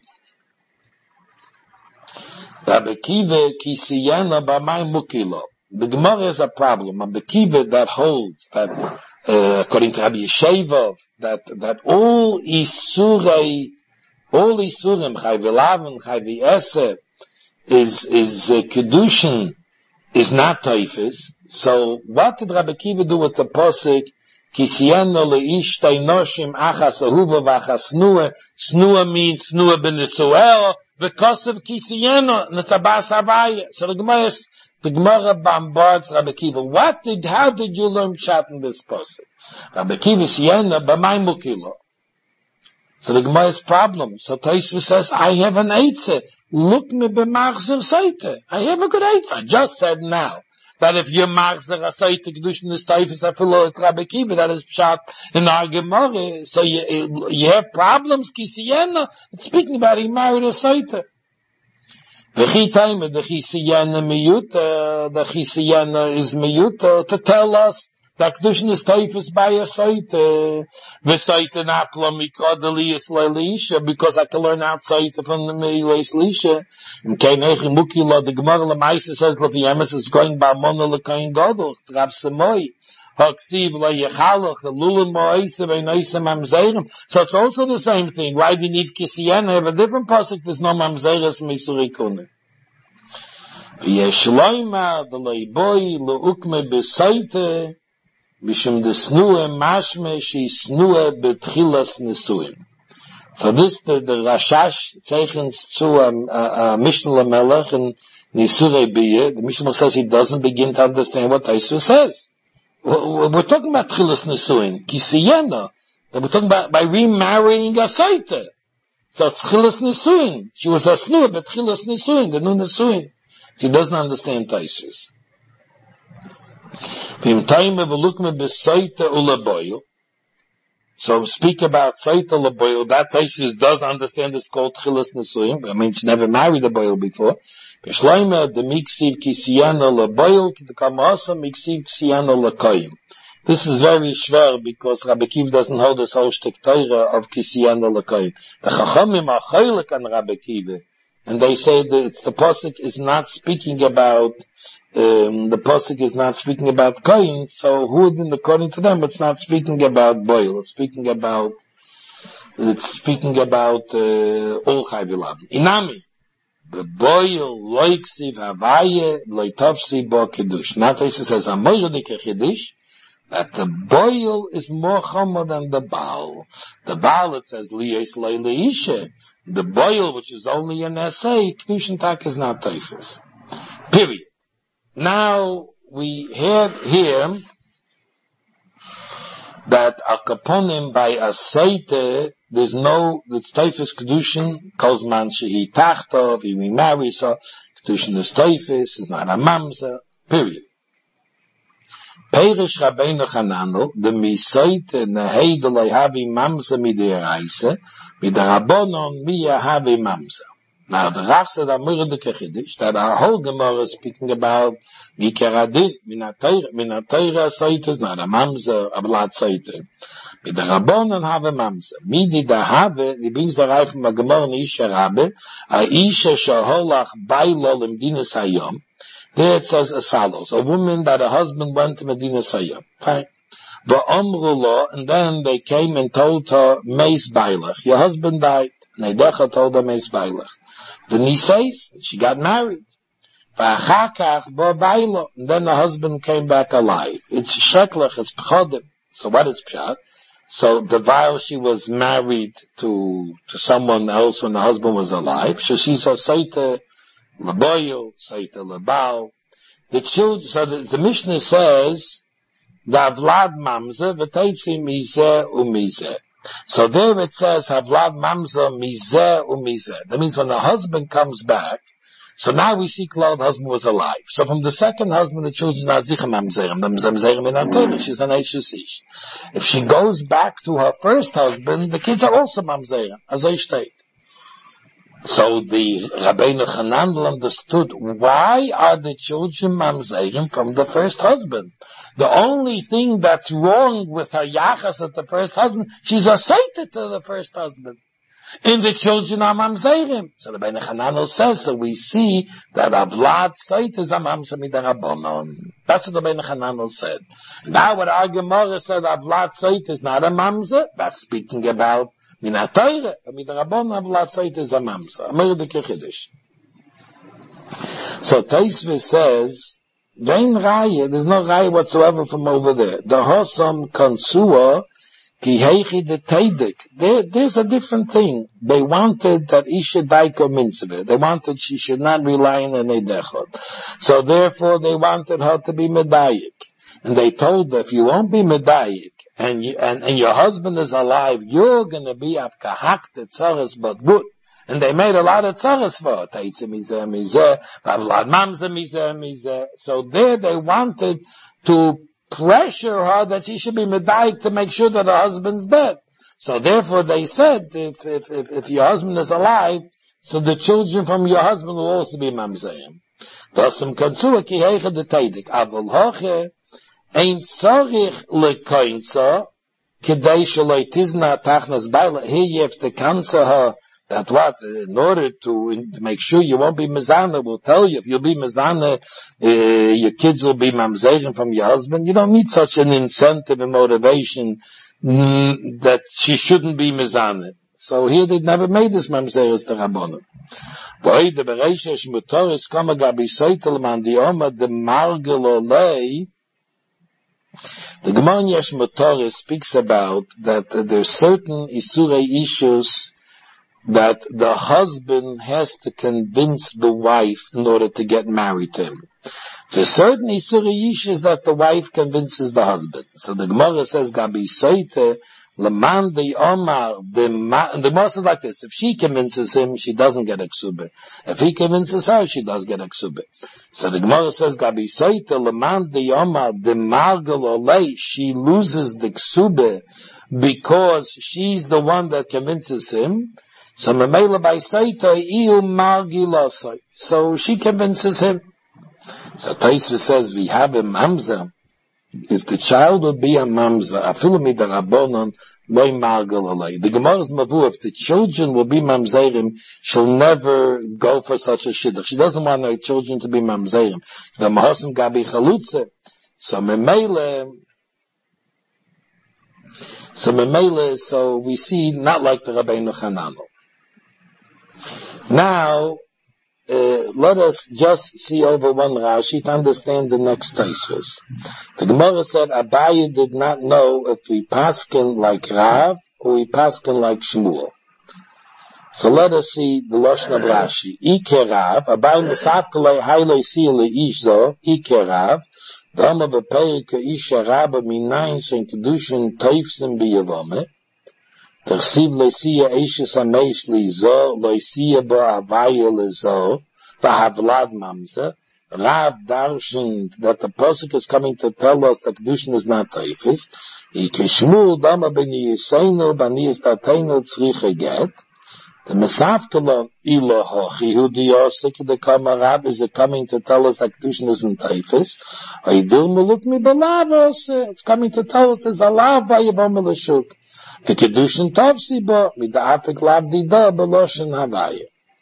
Rabbi Kiva kisiyana b'may mukilo. The Gemara has a problem. Rabbi Kiva that holds that, uh, according to Rabbi Yeshevov, that, that all Isurei, all Isurim, Chayv Elaven, Chayv Eseh, is, is, uh, Kedushin, is not Tosfos. So, what did Rabbi Kiva do with the Posik? Kisiyano leish tainoshim achas ahuva v'achas snua. Snua means snua b'nesuel, because of kisiyano, netzabas havaya. So the Gemara, the Gemara bombards Rabbi Kiva. What did, how did you learn pshat in this posuk? Rabbi Kiva siyana b'may mukilo. So the Gemara's problem. So Tosfos says, I have an eitzah. Look me b'machzer seite. I have a good eitzah. I just said now that if you machzer a seite kedushin is Tosfos afilo et Rabbi Akiva, that is pshat in our Gemara. So you you have problems kisiyena. It's speaking about he married a seite. The time the chisiyana miyuta, the chisiyana is miyuta to tell us that kedushin is Tosfos by a seite. The seite nachla mikra deliyas leisha, because I can learn out seite from the meilas leisha. In keinech mukila, the Gemara lemaisa says that the emes is going by mona lekain gadol trav semoi. Haksiv la yechalach lulim moise beinoisem mamzerim. So it's also the same thing. Why do you need kisiyana? Have a different pasuk. There's no mamzeres misurikune. V'yeshloima the leiboy leukme beseite bishum desnue mashme she snue betchilas nesuim. So this the, the Rashash zeichens to a, a, a Mishnah Lamelech and Nisurei Biyeh. The Mishnah says he doesn't begin to understand what Tosfos says. We're, we're talking about Tchilas Nesuin, Kisiyena. We're talking about by remarrying a Saita. So Tchilas Nesuin. She was a Snua, but Tchilas Nesuin, the new Nesuin. She doesn't understand Tosfos. So speak about Saita Laboil. That Tosfos does understand it's called Tchilas Nesuim. I mean, she never married a boil before. B'shleima the miksiv kisiyana laboil the kamasa miksiv kisiyana lakoyim. This is very schwer because Rabbi Akiva doesn't hold this whole shtick Torah of kisiyana lakoyim. The Chachamim are chaylik on Rabbi Akiva, and they say that the pasuk is not speaking about um, the pasuk is not speaking about koyin. So who, according to them, it's not speaking about boil. It's speaking about it's speaking about all chayvilam. Inami. The boil loiksiv havaye loitavsi bo kiddush. Now Tosfos says amoydik kiddush that the boil is more chomer than the baal. The baal it says liyes leileisha. The boil, which is only an essay, kedushin tak is not Tosfos. Period. Now we had here that akaponim by a seite. There's no, it's Tosfos Kedushin, Kozman Shehi Tachtov, he remarries her, Kedushin is Tosfos, is not a mamza, period. Perish Rabbeinu Chananel, the Misoite Nehei Deloi Havi Mamza Midiraise, Midarabonon Miya Havi Mamza. Now the Rav said Amur de Kechidish, that our whole Gemara is speaking about Mikeradin, Minatayra Soite is not a mamza, a blood Soite. Mit der Rabbonen have mamze. Midi da have, die brings der Reif from a Gemara Isha Rabbe, a Isha Shaholach Bailo im Dinas Hayom. There it says as follows, a woman that her husband went to Medinas Hayom. Fine. Va'omru lo, and then they came and told her, Meis Bailach, your husband died. Neidecha told her Meis Bailach. V'niseis, she got married. V'achakach bo Bailo, and then the husband came back alive. It's sheklach, it's pchodim. So what is pshat? So the while she was married to to someone else when the husband was alive, so she's a Saita Laboyo, Saita Labal. The children, so the, the Mishnah says, Davlad Mamza, V'teitzi Mizeh Umizeh. So there it says, Havlad Mamza Mizeh Umizeh. That means when the husband comes back, so now we see Claude, husband was alive. So from the second husband, the children are Zichem Mamzerim, the Mamzerim in Antara, she's an Eishusish. If she goes back to her first husband, the kids are also Mamzerim, as I state. So the Rabbeinu Chananel understood, why are the children Mamzerim from the first husband? The only thing that's wrong with her Yachas at the first husband, she's associated to the first husband. In the children are mamzerim. So the Rabbeinu Chananel says, so we see that Avlad Sait is a mamzer midarabonon. That's what the Rabbeinu Chananel said. Now what our Gemara said, Avlad Sait is not a mamzer, that's speaking about Minatayre. Midarabonon, Avlad Sait is a mamzer. Amir de Kechidish. So Tosfos says, Vein Raya, there's no Raya whatsoever from over there. The Hosam Konsua, There, there's a different thing. They wanted that Isha Daiko Mitzvah. They wanted she should not rely on an Edechot. So therefore they wanted her to be Medayik. And they told her, if you won't be Medayik, and you, and, and your husband is alive, you're gonna be avkahakte tzaras, but good. And they made a lot of tzaras for her. Teitze mizeh mizeh, vavlad mamzeh mizeh mizeh. So there they wanted to pressure her that she should be medayik to make sure that her husband's dead. So therefore they said, if, if, if, if your husband is alive, so the children from your husband will also be mamzeim. Dasem kanzua ki heiche de teidik. Aval hoche, ein tzorich lekoinza, kedei shaloi tizna tachnas baila. Here you have to cancel her, that what, in order to, in, to make sure you won't be mezana, we'll tell you, if you'll be mezana, uh, your kids will be mamzeim from your husband. You don't need such an incentive and motivation mm, that she shouldn't be mezana. So here they never made this mamzeres to Rabbanon. Boy, the bereisha shmutoris kama gabi soitel man di oma de margel olei. The Gemara in Yesh Motoris speaks about that uh, there's certain isurei issues that the husband has to convince the wife in order to get married to him. There's certain isurei issues that the wife convinces the husband. So the Gemara says gabi soite. Leman the Omar, the ma, the Gemara says like this: if she convinces him, she doesn't get a ksubah. If he convinces her, she does get a ksubah. So the Gemara says, Gabi Soite, Leman the Omar, the Margel Olei, she loses the ksubah because she's the one that convinces him. So Memela by Soite, Iu Margilosai. So she convinces him. So Taisva says, we have a mamza. If the child would be a mamza, afilu midarabonon, loy margel alay. The Gemara's mavu, if the children will be mamzerim, she'll never go for such a shidduch. She doesn't want her children to be mamzerim. The mahosim gabi chalutze. So memele, so memele, so we see not like the Rabbeinu Chananel. Now, Uh, let us just see over one Rashi to understand the next Tosfos. The Gemara said Abaye did not know if we paskin like Rav or we paskin like Shmuel. So let us see the Lashon of Rashi. Ike Rav, Abaye mesafkalei hailei siyele ishzo, Ike Rav, Dama bepeike isha rabba minayin shen kedushin teifsim biyavome, Tersiv loisiya eishes amesh lizo, loisiya bo avaya lizo, vahavlad mamza. Rav darshan that the Pasuk is coming to tell us that Kedushin is not teifis. Ikeshmul dama b'ni yiseinu b'ni yistateinu tzricha get. The mesafkalon ilo hochi hu diyosik the kama Rav is coming to tell us that Kedushin isn't teifis. Aydil muluk mi balavos. It's coming to tell us there's a lav vayavam l'shuk. The Kedushin Tovsi bo, mida'afik lavdi da, beloshin havaya.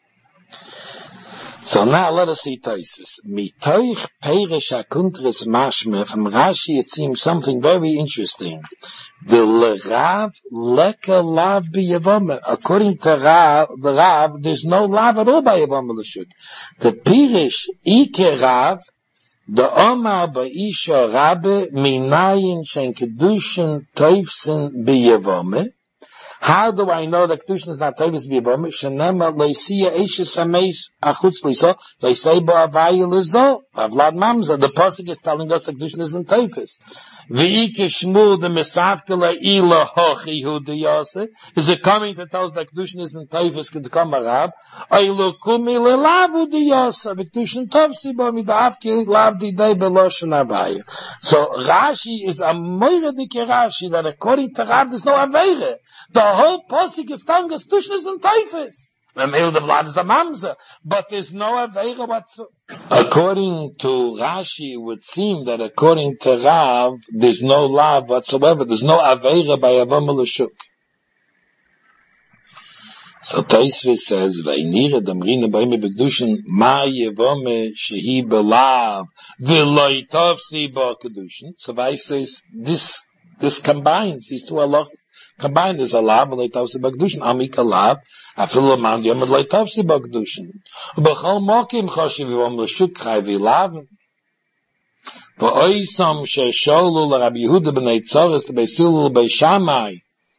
So now let us see Tosfos. Mitoich perish hakuntris mashme, from Rashi it seems something very interesting. The Rav leka lav b'yavome. According to Rav, the Rav, there's no lav at all by Yavome l'shuk. The perish ike Rav, the Omar ba'isha rabbe minayin shen kedushin toifsin b'yavome. How do I know that kedushin is not toifsin b'yavome? Shenema loisiya eishes hameis achutz liso loisei bo avaya lizo avlad mamza. The pasuk is telling us that kedushin isn't toifis. V'ike shmul the mesavkele ila hochi hu diyase. Is it coming to tell us that kedushin isn't toifis to come a rab? Oilu kumi lelavu diyase v'kedushin tovsi bo midavki lavdi day beloshen avaya. So Rashi is a moiradike Rashi that according to Rav there's no avere. The whole pasuk is telling us kedushin isn't toifis. But there's no Aveira whatsoever. According to Rashi, it would seem that according to Rav, there's no lav whatsoever. There's no Aveira by Yavam L'Shuk. So Tosfos says, V'inira damrina b'ime b'kedushin, ma Yavome shehi b'lav, v'loi tovsi b'kedushin. So Vais says, this, this combines, these two halachas. Combined is a lav, v'loi tovsi b'kedushin, amik a lav, Afilu man yom lo tavsi b'kedushin. B'chol mokim choshev yom l'shuk chay v'lav. V'oisam she'sholu l'Rabbi Yehuda b'nei Tzoris t'beisilu l'bei Shammai.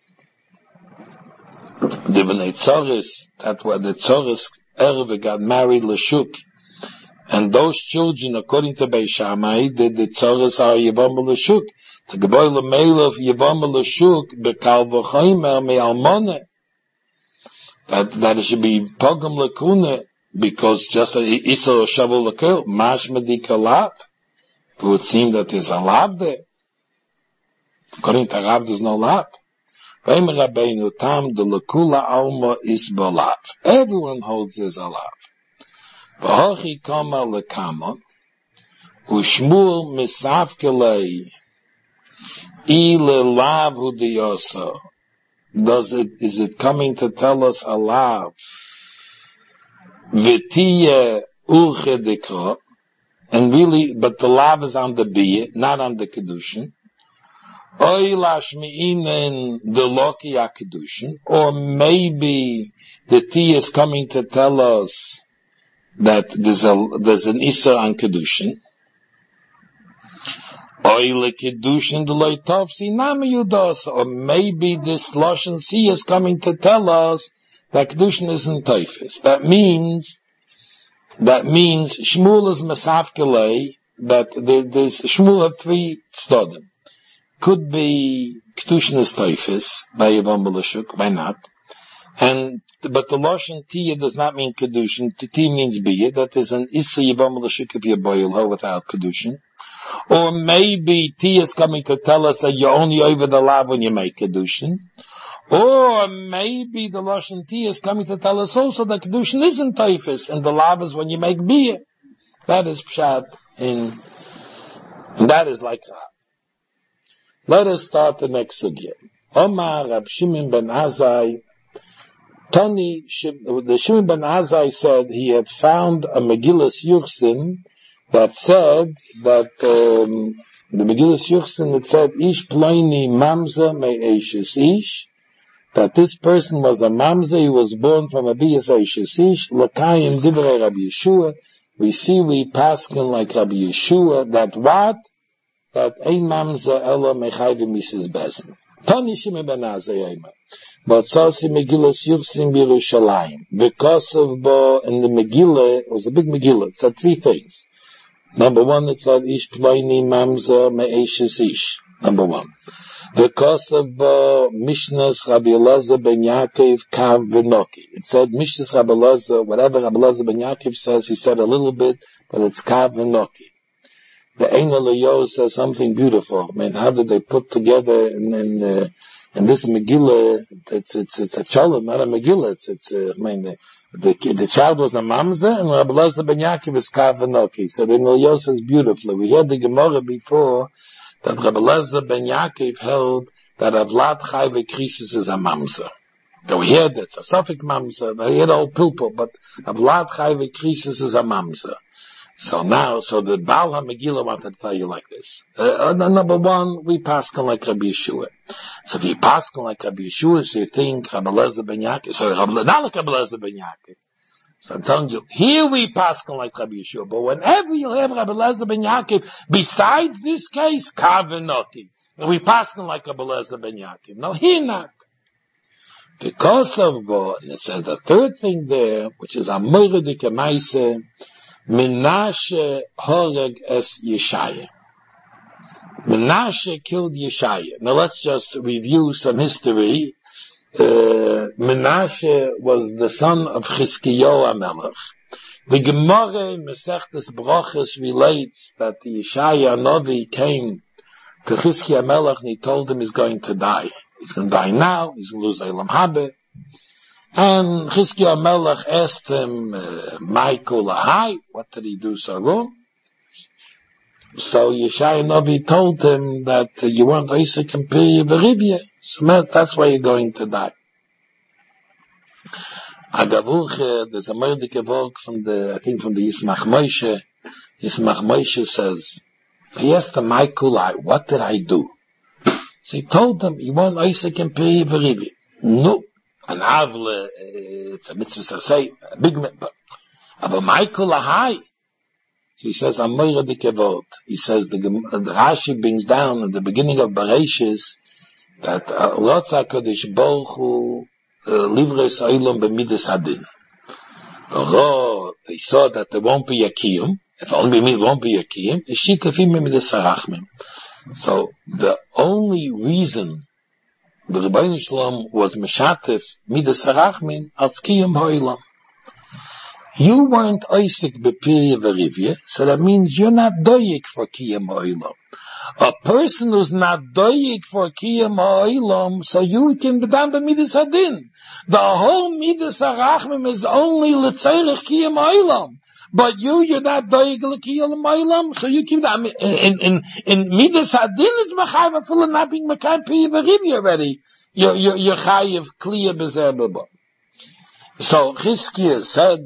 The b'nei Tzoris, that were the Tzoris Erve got married l'shuk. And those children, according to Bei Shammai, the, the Tzoris are Yevom l'shuk. to geboyle meilov yevamel shuk bekal v'chaymer me'almone, that that it should be pogam lekune, because just isor shavu lekel mash medika lav. It would seem that there's a lav there. According to Rav, there's no lav. V'em Rabbeinu tam de lekula alma is balav. Everyone holds there's a lav. V'hochi kama lekama u'shmuel misavkelei ile lav hu diyoso. Does it, is it coming to tell us a lav? V'tiye urchedikra, and really, but the lav is on the biyah, not on the kedushin. Oy lashmi'inen the loki kedushin, or maybe the tiye is coming to tell us that there's a there's an issa on kedushin. Oy le kedushin the loitov sinami yudos, or maybe this lashon si is coming to tell us that kedushin isn't teifis. That means that means Shmuel is mesafkelei, that there, there's Shmuel have three stodim. Could be kedushin is teifis by Yevam Belashuk, why not? And but the lashon tiya does not mean kedushin. Tiya means biyah. That is an issa Yevam Belashuk if you boil without kedushin. Or maybe tiya is coming to tell us that you're only over the lav when you make kedushin. Or maybe the lashon tiya is coming to tell us also that kedushin isn't teifis, and the lav is when you make biyah. That is pshat in, and that is like that. Let us start the next sugya. Omar Rab Shimon ben Azai, Tony, the Shimon ben Azai said he had found a Megillas Yuchsin that said that um, the Megillas Yuchsin that said Ish Ploini Mamza Me Eishes Ish, that this person was a Mamza, he was born from a Biyas Eishes Ish, Lakayim Divrei Rabbi Yeshua. We see we paskin like Rabbi Yeshua that what? That ein mamza ela mechayvim mises bezin. Tani Shimon ben Azai Eimer. But Tzasi Megillas Yuchsin B'Yerushalayim. Because of bo, in the Megillah, it was a big Megillah, it said three things. Number one, it said Ish Ploini Mamza Me'eshes Ish. Number one. Because of bo, Mishnas Rabbi Elazar ben Yaakov Kav V'Noki. It said Mishnas Rabbi Elazar, whatever Rabbi Elazar ben Yaakov says, he said a little bit, but it's Kav V'Noki. The Ein Eliyahu says something beautiful. I mean, how did they put together in, in, uh, in this Megillah? It's, it's, it's a Shalom, not a Megillah. It's, it's, uh, I mean, the, the, the child was a Mamza, and Rabbi Elazar ben Yaakov is Kav V'Noki. So the Ein Eliyahu says beautifully. We heard the Gemara before that Rabbi Elazar ben Yaakov held that Avlat Chai V'Krisis is a Mamza. Now we heard that's a Suffolk Mamza, they had all people, but Avlat Chai V'Krisis is a Mamza. So now, so the Baal HaMegillah wanted to tell you like this. Uh, number one, we paskin like Rabbi Yeshua. So if you paskin like Rabbi Yeshua, so you think Rabbi Elazar ben Yaakov, so not like Rabbi Elazar ben Yaakov. So I'm telling you, here we paskin like Rabbi Yeshua, but whenever you have Rabbi Elazar ben Yaakov, besides this case, Kav V'Noki, we paskin like Rabbi Elazar ben Yaakov. No, here not. Because of God, and it says the third thing there, which is Amorah Dikamaise, Menashe Horeg es Yeshaya. Menashe killed Yeshaya. Now let's just review some history. Uh, Menashe was the son of Chizkiyahu HaMelech. The Gemara Masechtas Brachos relates that Yeshaya Novi came to Chizkiyahu HaMelech and he told him he's going to die. He's going to die now. He's going to lose Eilam Habe. And Chizkiyahu HaMelech asked him, Michael Ahai, what did he do so wrong? So Yeshaya Novi told him that uh, you weren't Isaac and Piri Verivya. So that's why you're going to die. Agavuch, there's a murdik work from the, I think from the Yismach Moshe. Yismach Moshe says, he asked him, Michael Ahai, what did I do? So he told him, you weren't Isaac and Piri Verivya. No. An avle, it's a mitzvah to say, a big mitzvah. But Michael Ahai, so he says, Amorah Dikavot. He says, the, the Rashi brings down at the beginning of Bereshis that Rotza Kodesh Baruch Hu Livres Olam B'Midas Hadin. They saw that there won't be a kiyum. If only me won't be a kiyum, it's shitafim b'Midas Harachmim. So the only reason the Rebbeinu Shalom was Meshatif Midas Harachmin als Kiyum Ha'olam. You weren't Isaac B'Pirya V'Rivya, so that means you're not doyik for Kiyum Ha'olam. A person who's not doyik for Kiyum Ha'olam, so you can be done by Midas Hadin. The whole Midas Harachmin is only L'Tzorech Kiyum Ha'olam. But you, you're not doyik L'Kiyum Ha'olam, so you keep that. In, in, in Midas Hadin is Machayev, full of not being Machayev Pirya V'Rivya already. You're, you're, you're Chayev Kliya B'Zeh B'Bo. So Chizkiah said,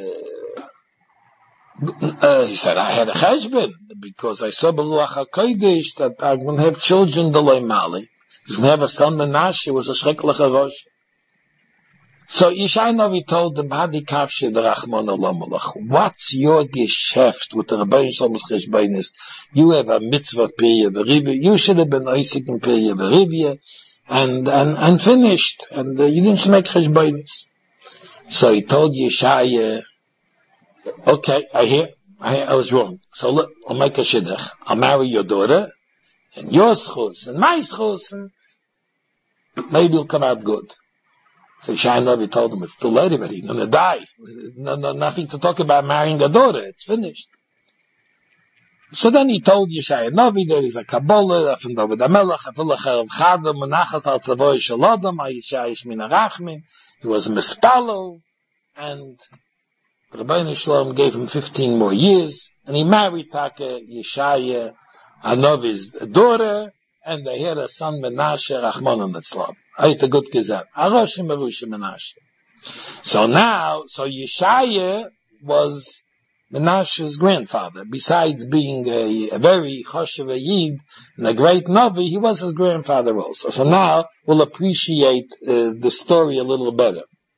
uh, uh, he said, I had a cheshbon because I saw B'Ruach HaKodesh that I'm going to have children Delay Mali. He's going to have a son Menashe, was a Shreklech HaRosh. So Yishai Novi told him, Hadi Kavshe D'Rachmon Olam Olach, what's your geschäft with the Rebbeinu Shalom's cheshbonis? You have a mitzvah Pirya V'Rivya. You should have been Isaac in Pirya V'Rivya and, and, and finished. And uh, you didn't make cheshbonis. So he told Yeshaya, okay, I hear, I hear, I was wrong. So look, I'll make a shidduch. I'll marry your daughter, and your schus, and my schus, and maybe it'll come out good. So Yeshaya Novi told him, it's too late already, you're gonna die. No, no, nothing to talk about marrying a daughter, it's finished. So then he told Yeshaya Novi, there is a Kabbalah, from David HaMelech, Afil Acher Chadam, Menachas al Tzavoy Shalodam, Yeshaya Shmin HaRachmin. He was a mispalo, and the Rebbeinu Shalom gave him fifteen more years, and he married Taka Yeshaya, Anovi's daughter, and they had a son Menashe, Rachmana Litzlan. Ait a good gezat. Aroshim Avusha Menashe. So now, so Yeshaya was Menashe's grandfather. Besides being a, a very choshev yid and a great Navi, he was his grandfather also. So now we'll appreciate uh, the story a little better.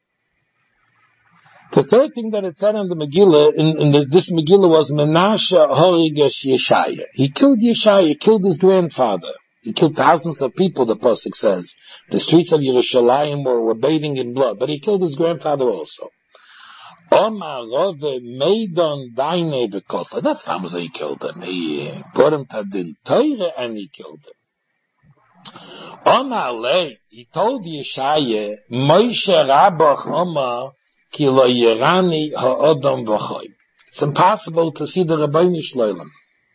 The third thing that it said in the Megillah, in, in the, this Megillah was Menashe Horigesh Yeshaya. He killed Yeshaya, he killed his grandfather. He killed thousands of people, the Pasuk says. The streets of Yerushalayim were, were bathing in blood, but he killed his grandfather also. Omar Rove Meidon Daine V'Kotla. That's not how he killed him. He brought him to Din Torah and he killed him. Omar Le, he told Yeshaya, Moshe Rabach Omar Ki Lo Yerani Ha'odom V'Choy. It's impossible to see the Rebbeinu Shloim.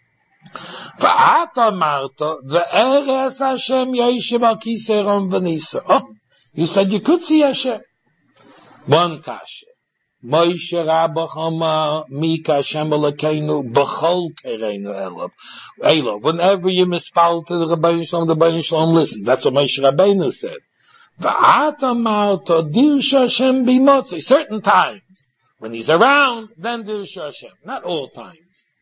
V'at Amarto V'eres Hashem Yoshev Al Kisei Ron V'Nisa. Oh, you said you could see Hashem. One kasha. Moshe Rabach Omar Mika Hashem Elokeinu B'chol Kereinu Elov. Elov. Whenever you misspell to the Rebbeinu Shalom, the Rebbeinu Shalom listens. That's what Moshe Rabbeinu said. V'at Amarto Dirsha Hashem B'motzei. Certain times, when he's around, then Dirsha Hashem. Not all times.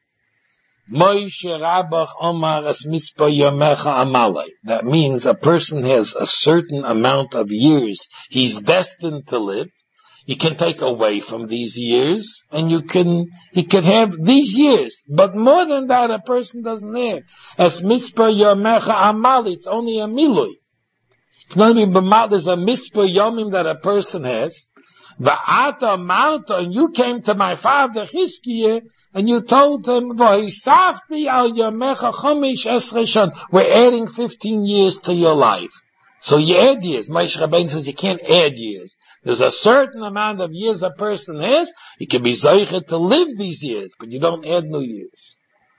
Moshe Rabach Omar Es Mispa Yomecha Amalei. That means a person has a certain amount of years he's destined to live. You can take away from these years, and you can, he can have these years. But more than that, a person doesn't have. As Mispa Yomecha Amali, it's only a milui. It's not even b'mal, there's a Mispa Yomim that a person has. Va'ata Malta, and you came to my father Chizkiah, and you told him, V'hisafti al Yomecha Chomish Esrei Shon. We're adding fifteen years to your life. So you add years. Moshe Rabbeinu says you can't add years. There's a certain amount of years a person has. He can be zoichet to live these years, but you don't add new years.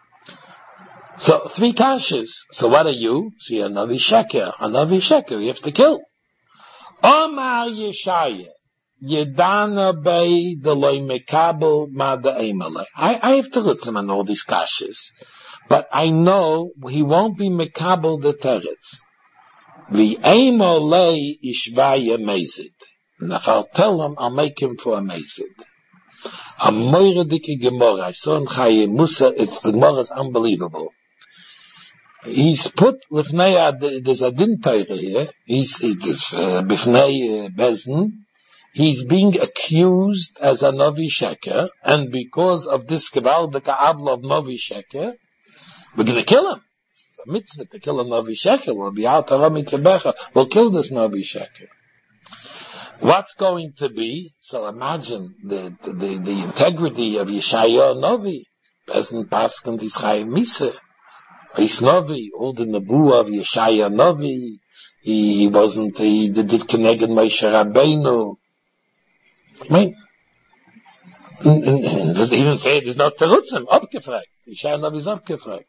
So three kashas. So what are you? So you're a Navi Sheker. A Navi Sheker, you have to kill. Omar Yeshaya. Yedana Bey Deloy Mekabel Mada Emalei. I I have to listen on all these kashas. But I know he won't be Mekabel the Teretz. The Emalei Ishvaya Mezid. And if I'll tell him, I'll make him for a Mezid. A Moiradiki Gemara. I saw in Chaye Musa, it's, the Gemara is unbelievable. He's put, Lifnei, there's a Din Torah here, he's, he's, uh, Bifnei Bezdin, he's being accused as a Navi Sheker, and because of this Gewaldike Avla of Navi Sheker, we're gonna kill him. It's a mitzvah to kill a Navi Sheker, we'll be out of Rami Kebecha, we'll kill this Navi Sheker. What's going to be? So imagine the the, the, the integrity of Yeshaya Novi. Bezdin Paskand is Chaim Misa. He's Novi, all the Nebuah of Yeshaya Novi. He wasn't, he did connect Moshe Rabbeinu. I mean, he didn't say it is not Terutzim, abgefragt. Yeshaya Novi is abgefragt.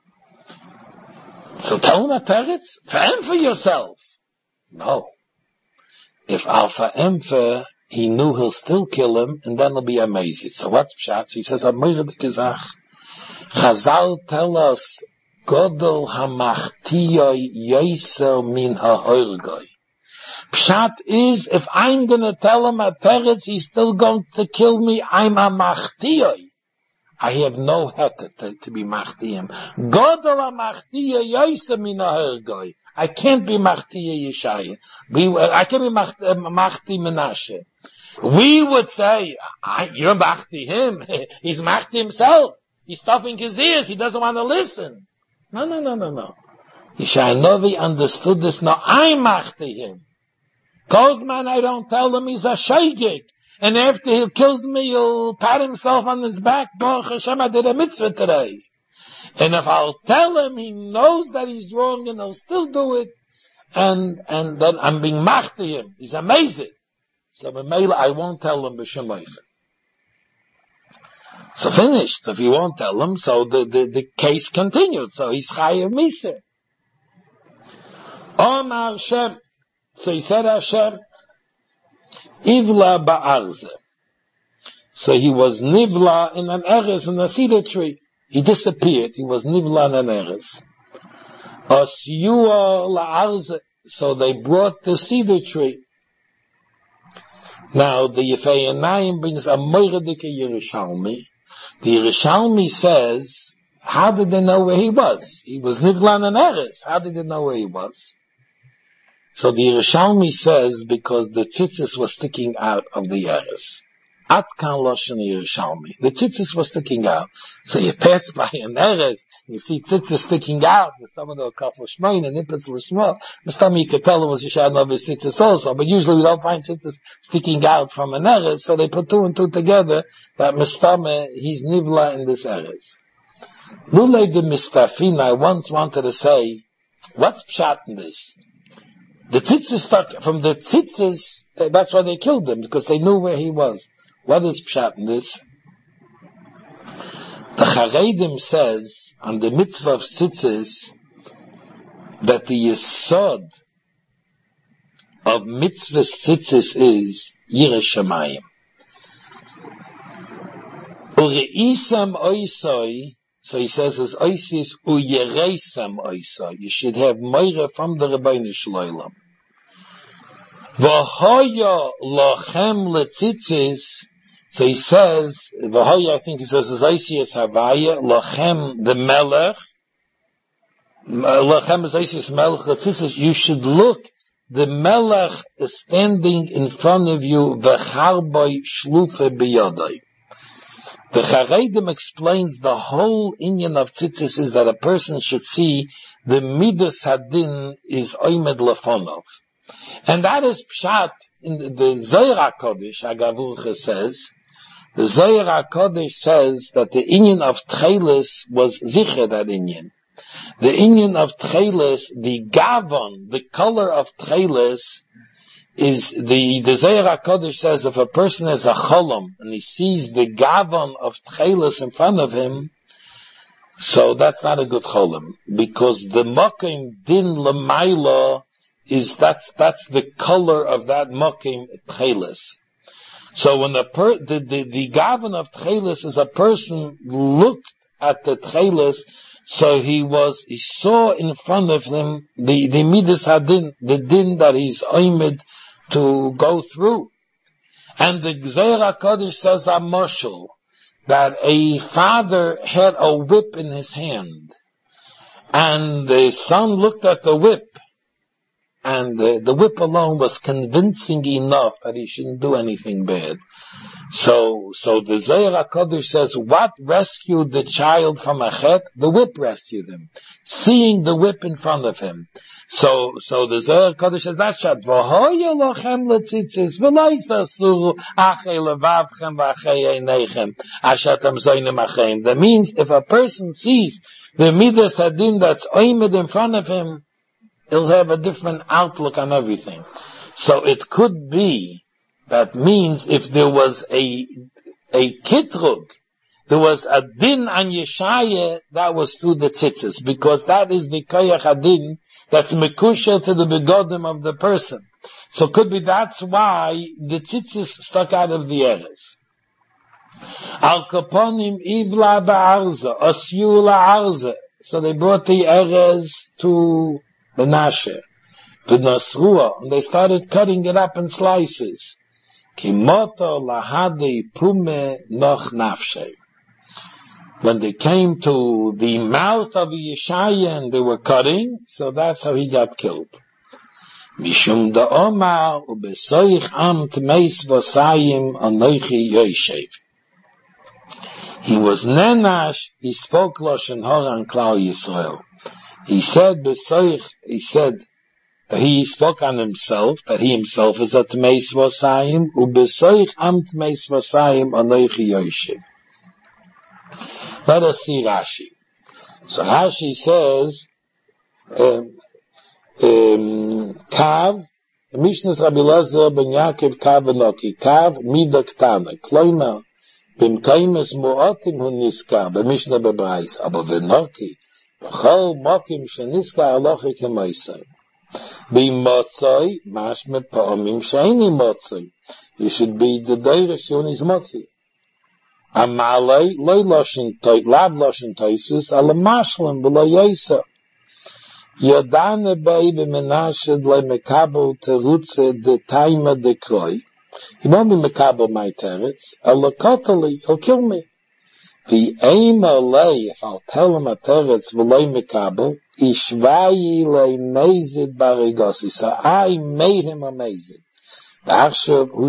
So tell him a teretz, verämpfe for yourself. No. If Al verämpfe, he knew he'll still kill him, and then he'll be amazed. So what's pshat? So he says, Amoyre de Kizach. Chazal tell us, Godel hamachtiyoi yoiser min ha'orgoi. Pshat is, if I'm gonna tell him a teretz, he's still going to kill me, I'm a machtiyoi. I have no heter to, to be machtiyim. Godel hamachtiyoi yoiser min ha'orgoi. I can't be machti Yeshaya. We, I can't be machti, uh, machti Menashe. We would say, I, you're machti him. He's machti himself. He's stuffing his ears. He doesn't want to listen. No, no, no, no, no. Yeshaya Novi understood this. No, I machti him. Kozman, I don't tell him he's a shaygik. And after he kills me, he'll pat himself on his back. Baruch Hashem, I did a mitzvah today. And if I'll tell him, he knows that he's wrong and he'll still do it. And, and then I'm being machti him. He's amazed. So B'meila, I won't tell him b'shem oifen. So finished. If you won't tell him, so the, the, the case continued. So he's chayav miseh. Omar Hashem. So he said Hashem, Ivla ba'arze. So he was nivla in an eres in a cedar tree. He disappeared. He was nivla in an eres. Osyua la'arze. So they brought the cedar tree. Now the Yefei Yanayim brings a moiradike Yerushalmi. The Yerushalmi says, how did they know where he was? He was nivla in an eres. How did they know where he was? So the Yerushalmi says, because the tzitzis was sticking out of the eres. At kan loshen Yerushalmi. The tzitzis was sticking out. So you pass by an eres, you see tzitzis sticking out. Mistama do kaf l'shmoin and nippets l'shmo. Mistama you could tell him was Yeshaya Novi's tzitzis also. But usually we don't find tzitzis sticking out from an eres. So they put two and two together that Mistama, he's nivla in this eres. Lulei de mistafin, I once wanted to say, what's pshat in this? The tzitzis stuck from the tzitzis, that's why they killed him, because they knew where he was. What is pshat in this? The Charedim says on the mitzvah of tzitzis that the yesod of mitzvah tzitzis is Yireh Shamayim. Ureisam oisoi, so he says as oisis uyereisam oisoi. You should have moira from the Rebbeinu Shloilam. V'hoya lochem letzitzis. So he says, V'hoya, I think he says, as oisias havaya, lochem the melech, lochem as oisias melech letzitzis, you should look, the melech is standing in front of you, v'charboi shlufe biyodoi. The Charedim explains the whole inyan of tzitzis is that a person should see the midas hadin is oimed lefonov. And that is pshat in the, the Zohar HaKodesh, Agavurcha says, the Zohar HaKodesh says that the inyan of Tchelis was zicher that inyan. The inyan of Tchelis, the gavon, the color of Tchelis, is the, the Zohar HaKodesh says if a person has a cholam and he sees the gavon of Tchelis in front of him, so that's not a good cholam, because the mokim din l'mayla is that's that's the color of that mokim Tchelis. So when the per, the, the the gavon of Tchelis is a person looked at the Tchelis, so he was he saw in front of him the the midas hadin, the din that he's oimed to go through. And the Zohar HaKodesh says a mashal that a father had a whip in his hand, and the son looked at the whip, and the, the whip alone was convincing enough that he shouldn't do anything bad. So, so the Zohar HaKodesh says, what rescued the child from a chet? The whip rescued him. Seeing the whip in front of him. So, so the Zohar Kodesh says that shot. V'hoya lochem letzitzis v'loisa suru achei levavchem v'achei einechem ashatam zoynem acheim. That means if a person sees the midas hadin that's oimed in front of him, he'll have a different outlook on everything. So it could be that means if there was a a kitrug, there was a din on Yeshaya, that was through the tzitzis, because that is the koyach hadin that's mekusha to the begodim of the person. So could be that's why the tzitzis stuck out of the eres. Al kaponim ivla ba'arza, osyu la'arza. So they brought the eres to Menashe, to Nasrua, and they started cutting it up in slices. Kimoto lahadi pume noch nafshe. When they came to the mouth of Yeshaya and they were cutting, so that's how he got killed. Mishum da Omar ubesoich am tmeis vosayim anoichi yoshev. He was nenash, he spoke Lashon Hara on Klal Yisrael. He said besoich, he said, he spoke on himself, that he himself is a tmeis vosayim, ubesoich am tmeis vosayim anoichi yoshev. Let us see Rashi. So Rashi says, um, um, Kav, Mishnas Rabbi Elazar ben Yaakov Kav Enoki, Kav Mida Ktana, Kloima, Bim Kaimes Mu'otim Hu Niska, B'Mishna B'Brais, Aber V'Enoki, B'Chol Mokim Sheniska Alochi Kemoisai. B'Im Motzoi, Mashmet Pa'omim Sheini Motzoi. You should be the Deirish Yun is Motzi. Amalei loy loshin toy lab loshin toysus ala mashlim below yisa yadane bei be menashed le mekabel terutze de taima de kroy. He won't be mekabel my teretz ala kotali, he'll kill me. The aim alei, if I'll tell him a teretz v'loy mekabel ishvayi le mezid barigosi, so I made him amazing. He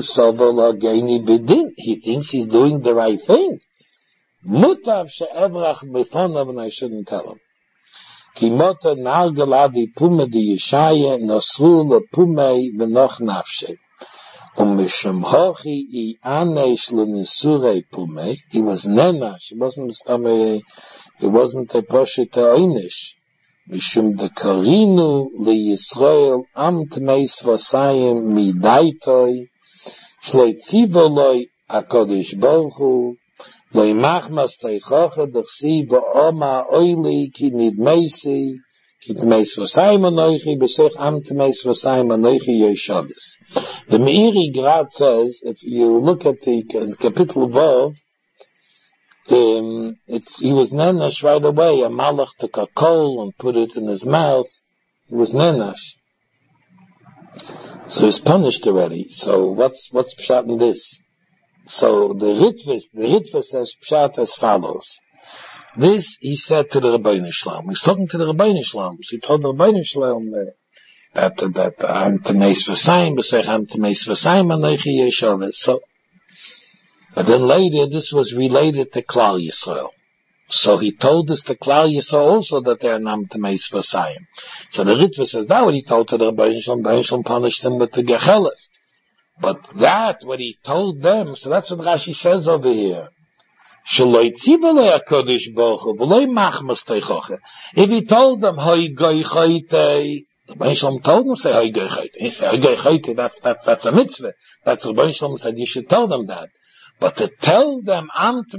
thinks he's doing the right thing. Mutav she'evrach befonav, and I shouldn't tell him. Kimota nargaladi pume di Yeshaya nosru lepume v'noch nafshe. Umishum hochi I anesh l'nesurei pume. He was nenash. He wasn't he wasn't a poshet oinish. Mishum de karinu li Yisrael am tmeis vosayim midaitoi shloi tzivoloi HaKadosh Baruch Hu loi machmas teichoche d'chsi v'oma oili ki nidmeisi ki tmeis vosayim anoichi b'sech am tmeis vosayim anoichi yoshavis. The Meiri Grad says, if you look at the Kapitel Vav, Um, it's, he was nenash right away. A malach took a coal and put it in his mouth. He was nenash. So he's punished already. So what's, what's pshat in this? So the Ritva, the Ritva says pshat as follows. This he said to the Rabbeinu Shalom. He's talking to the Rabbeinu Shalom. So he told the Rabbeinu Shalom uh, that, that, that I'm temeis v'sayim, b'sech I'm temeis v'sayim, anoichi yeshavet. So, but then later, this was related to Klal Yisrael. So he told this to Klal Yisrael also that they are nam temeis v'sayim. So the Ritva says that what he told to the Rabbeinu Shalom, Rabbeinu Shalom punished them with the Gecheles. But that, what he told them, so that's what Rashi says over here. Shaloi tzivolei HaKadosh Baruch Hu, v'loi machmas teichoche. If he told them, hoi goi choyte, the Rabbeinu Shalom told them, say hoi goi choyte. He said, hoi goi choyte, that's, that's, that's a mitzvah. That's the Rabbeinu Shalom said, you should tell them that. But to tell them, to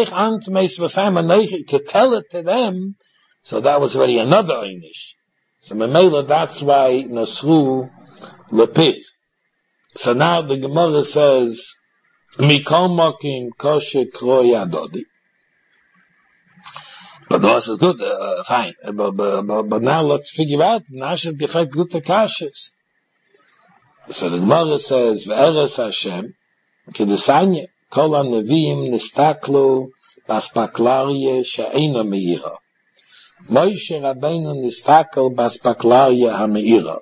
tell it to them, so that was already another einish. So Memela, that's why Nasru Lepir. So now the Gemara says, Mikol Mokim Koshe Kroi Adodi. But the says, good, uh, fine. But, but, but, but now let's figure out, Nashet Gefek Gute Kashes. So the Gemara says, Ve'eres Hashem, Kedesanya, Kol HaNeviim Nistaklu Baspaklaria She'ena Meira. Moshe Rabbeinu Nistakel Baspaklaria HaMeira.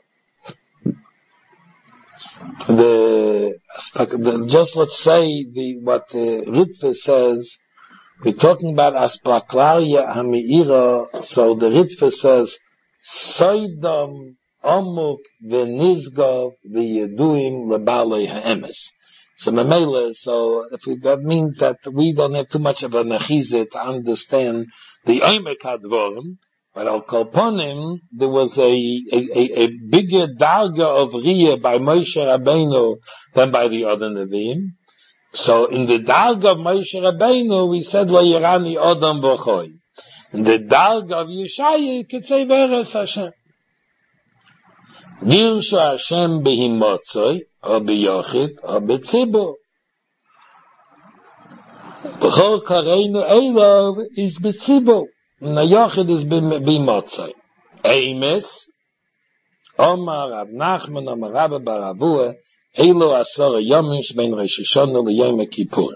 The, the, just let's say the, what the Ritva says, we're talking about Aspaklaria HaMeira, so the Ritva says, Soidam Amuk v'nizgav v'yeduim lebalei ha'emes. So memele, so if we, that means that we don't have too much of a nechizah to understand the oimek hadvorim, but al kolponim, there was a, a, a, a bigger darga of riyah by Moshe Rabbeinu than by the other Nevi'im. So in the darga of Moshe Rabbeinu, we said lo yirani odam v'choy. In the darga of Yeshaya, you could say veres Hashem. Dirshu Hashem behimotzoi, or beyochid, or betzibur. B'chol kareinu eilov is betzibur. Na yochid is b'motzoi. Eimes, Omar Rav Nachman, Omar Rabba bar Avua, Eilu asara yomim shbein Rosh Hashanah l'Yom Kippur.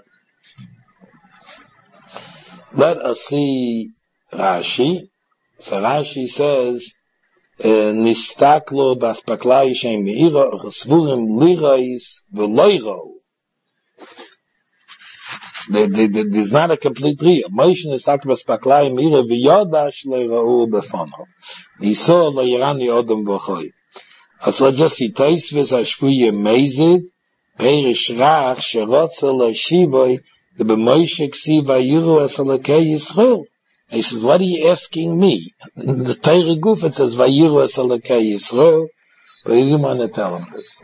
Let us see Rashi. So Rashi says, Nistaklo baspaklai shem meira chesvurim lirais v'loiro. There's not a complete riyah. Moshe nistaklo baspaklai meira v'yodash leirau b'fano. He saw lo yirani odom v'choy. So just see Tosfos Hashvuya Mezid Perish Rach Sherotza LaShivoy the B'Moshe Ksiv Vayiru Es Elokei Yisrael. He says, what are you asking me? In the Torah Guf it says Vayiru Es Elokei Yisrael, but he didn't want to tell him this.